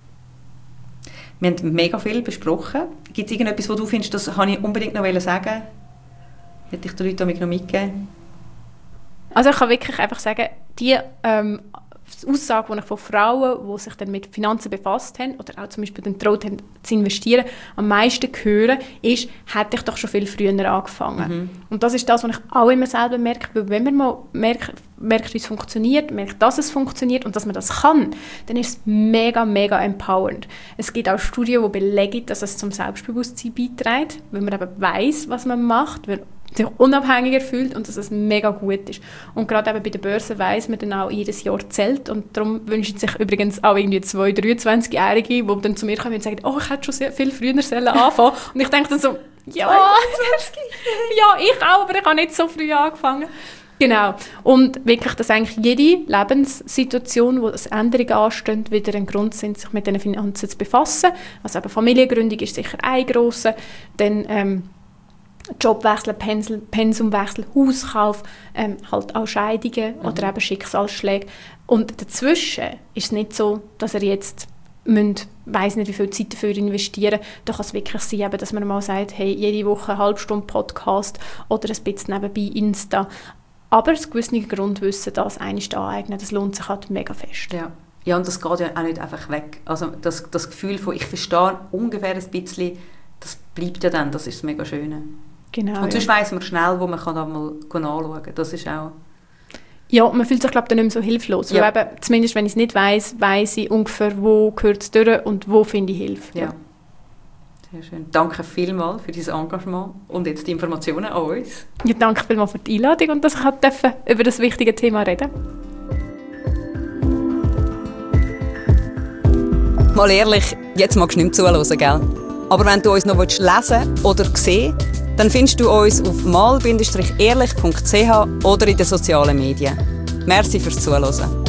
Wir haben mega viel besprochen. Gibt es irgendetwas, wo du findest, das wollte ich unbedingt noch sagen? Hätte ich den Leuten noch mitgeben? Also ich kann wirklich einfach sagen, die ähm, die Aussage, die ich von Frauen, die sich dann mit Finanzen befasst haben oder auch zum Beispiel dann getraut haben, zu investieren, am meisten hören, ist, hätte ich doch schon viel früher angefangen. Mhm. Und das ist das, was ich auch immer selber merke, weil wenn man mal merkt, merkt, wie es funktioniert, merkt, dass es funktioniert und dass man das kann, dann ist es mega, mega empowernd. Es gibt auch Studien, die belegen, dass es zum Selbstbewusstsein beiträgt, weil man eben weiss, was man macht, weil sich unabhängiger fühlt und dass es mega gut ist. Und gerade eben bei der Börse weiss man dann auch, jedes Jahr zählt und darum wünschen sich übrigens auch irgendwie zwei dreiundzwanzigjährige, die dann zu mir kommen und sagen, oh, ich hätte schon sehr viel früher anfangen und ich denke dann so, ja, ja, ich auch, aber ich habe nicht so früh angefangen. Genau. Und wirklich, dass eigentlich jede Lebenssituation, wo es Änderungen anstehen, wieder ein Grund sind, sich mit den Finanzen zu befassen. Also eben Familiengründung ist sicher ein grosser, dann ähm, Jobwechsel, Pensel, Pensumwechsel, Hauskauf, ähm, halt auch Scheidungen mhm. oder eben Schicksalsschläge. Und dazwischen ist es nicht so, dass er jetzt müsst, weiss nicht, wie viel Zeit dafür investieren. Da kann es wirklich sein, eben, dass man mal sagt, hey, jede Woche eine halbe Stunde Podcast oder ein bisschen nebenbei Insta. Aber das gewisse Grundwissen, das einmal aneignen, das lohnt sich halt mega fest. Ja. Ja, und das geht ja auch nicht einfach weg. Also das, das Gefühl von, ich verstehe ungefähr ein bisschen, das bleibt ja dann, das ist das mega Schöne. Genau, und sonst ja. weiss man schnell, wo man kann mal anschauen kann. Das ist auch... Ja, man fühlt sich, glaube ich, dann nicht mehr so hilflos. Ja. Weil eben, zumindest wenn ich es nicht weiss, weiss ich ungefähr, wo gehört es durch und wo finde ich Hilfe. Ja. Sehr schön. Danke vielmals für dein Engagement und jetzt die Informationen an uns. Ja, danke vielmals für die Einladung und dass ich über das wichtige Thema reden durfte. Mal ehrlich, jetzt magst du nicht mehr zuhören, gell? Aber wenn du uns noch lesen oder sehen willst, dann findest du uns auf mal bindestrich ehrlich punkt c h oder in den sozialen Medien. Merci fürs Zuhören.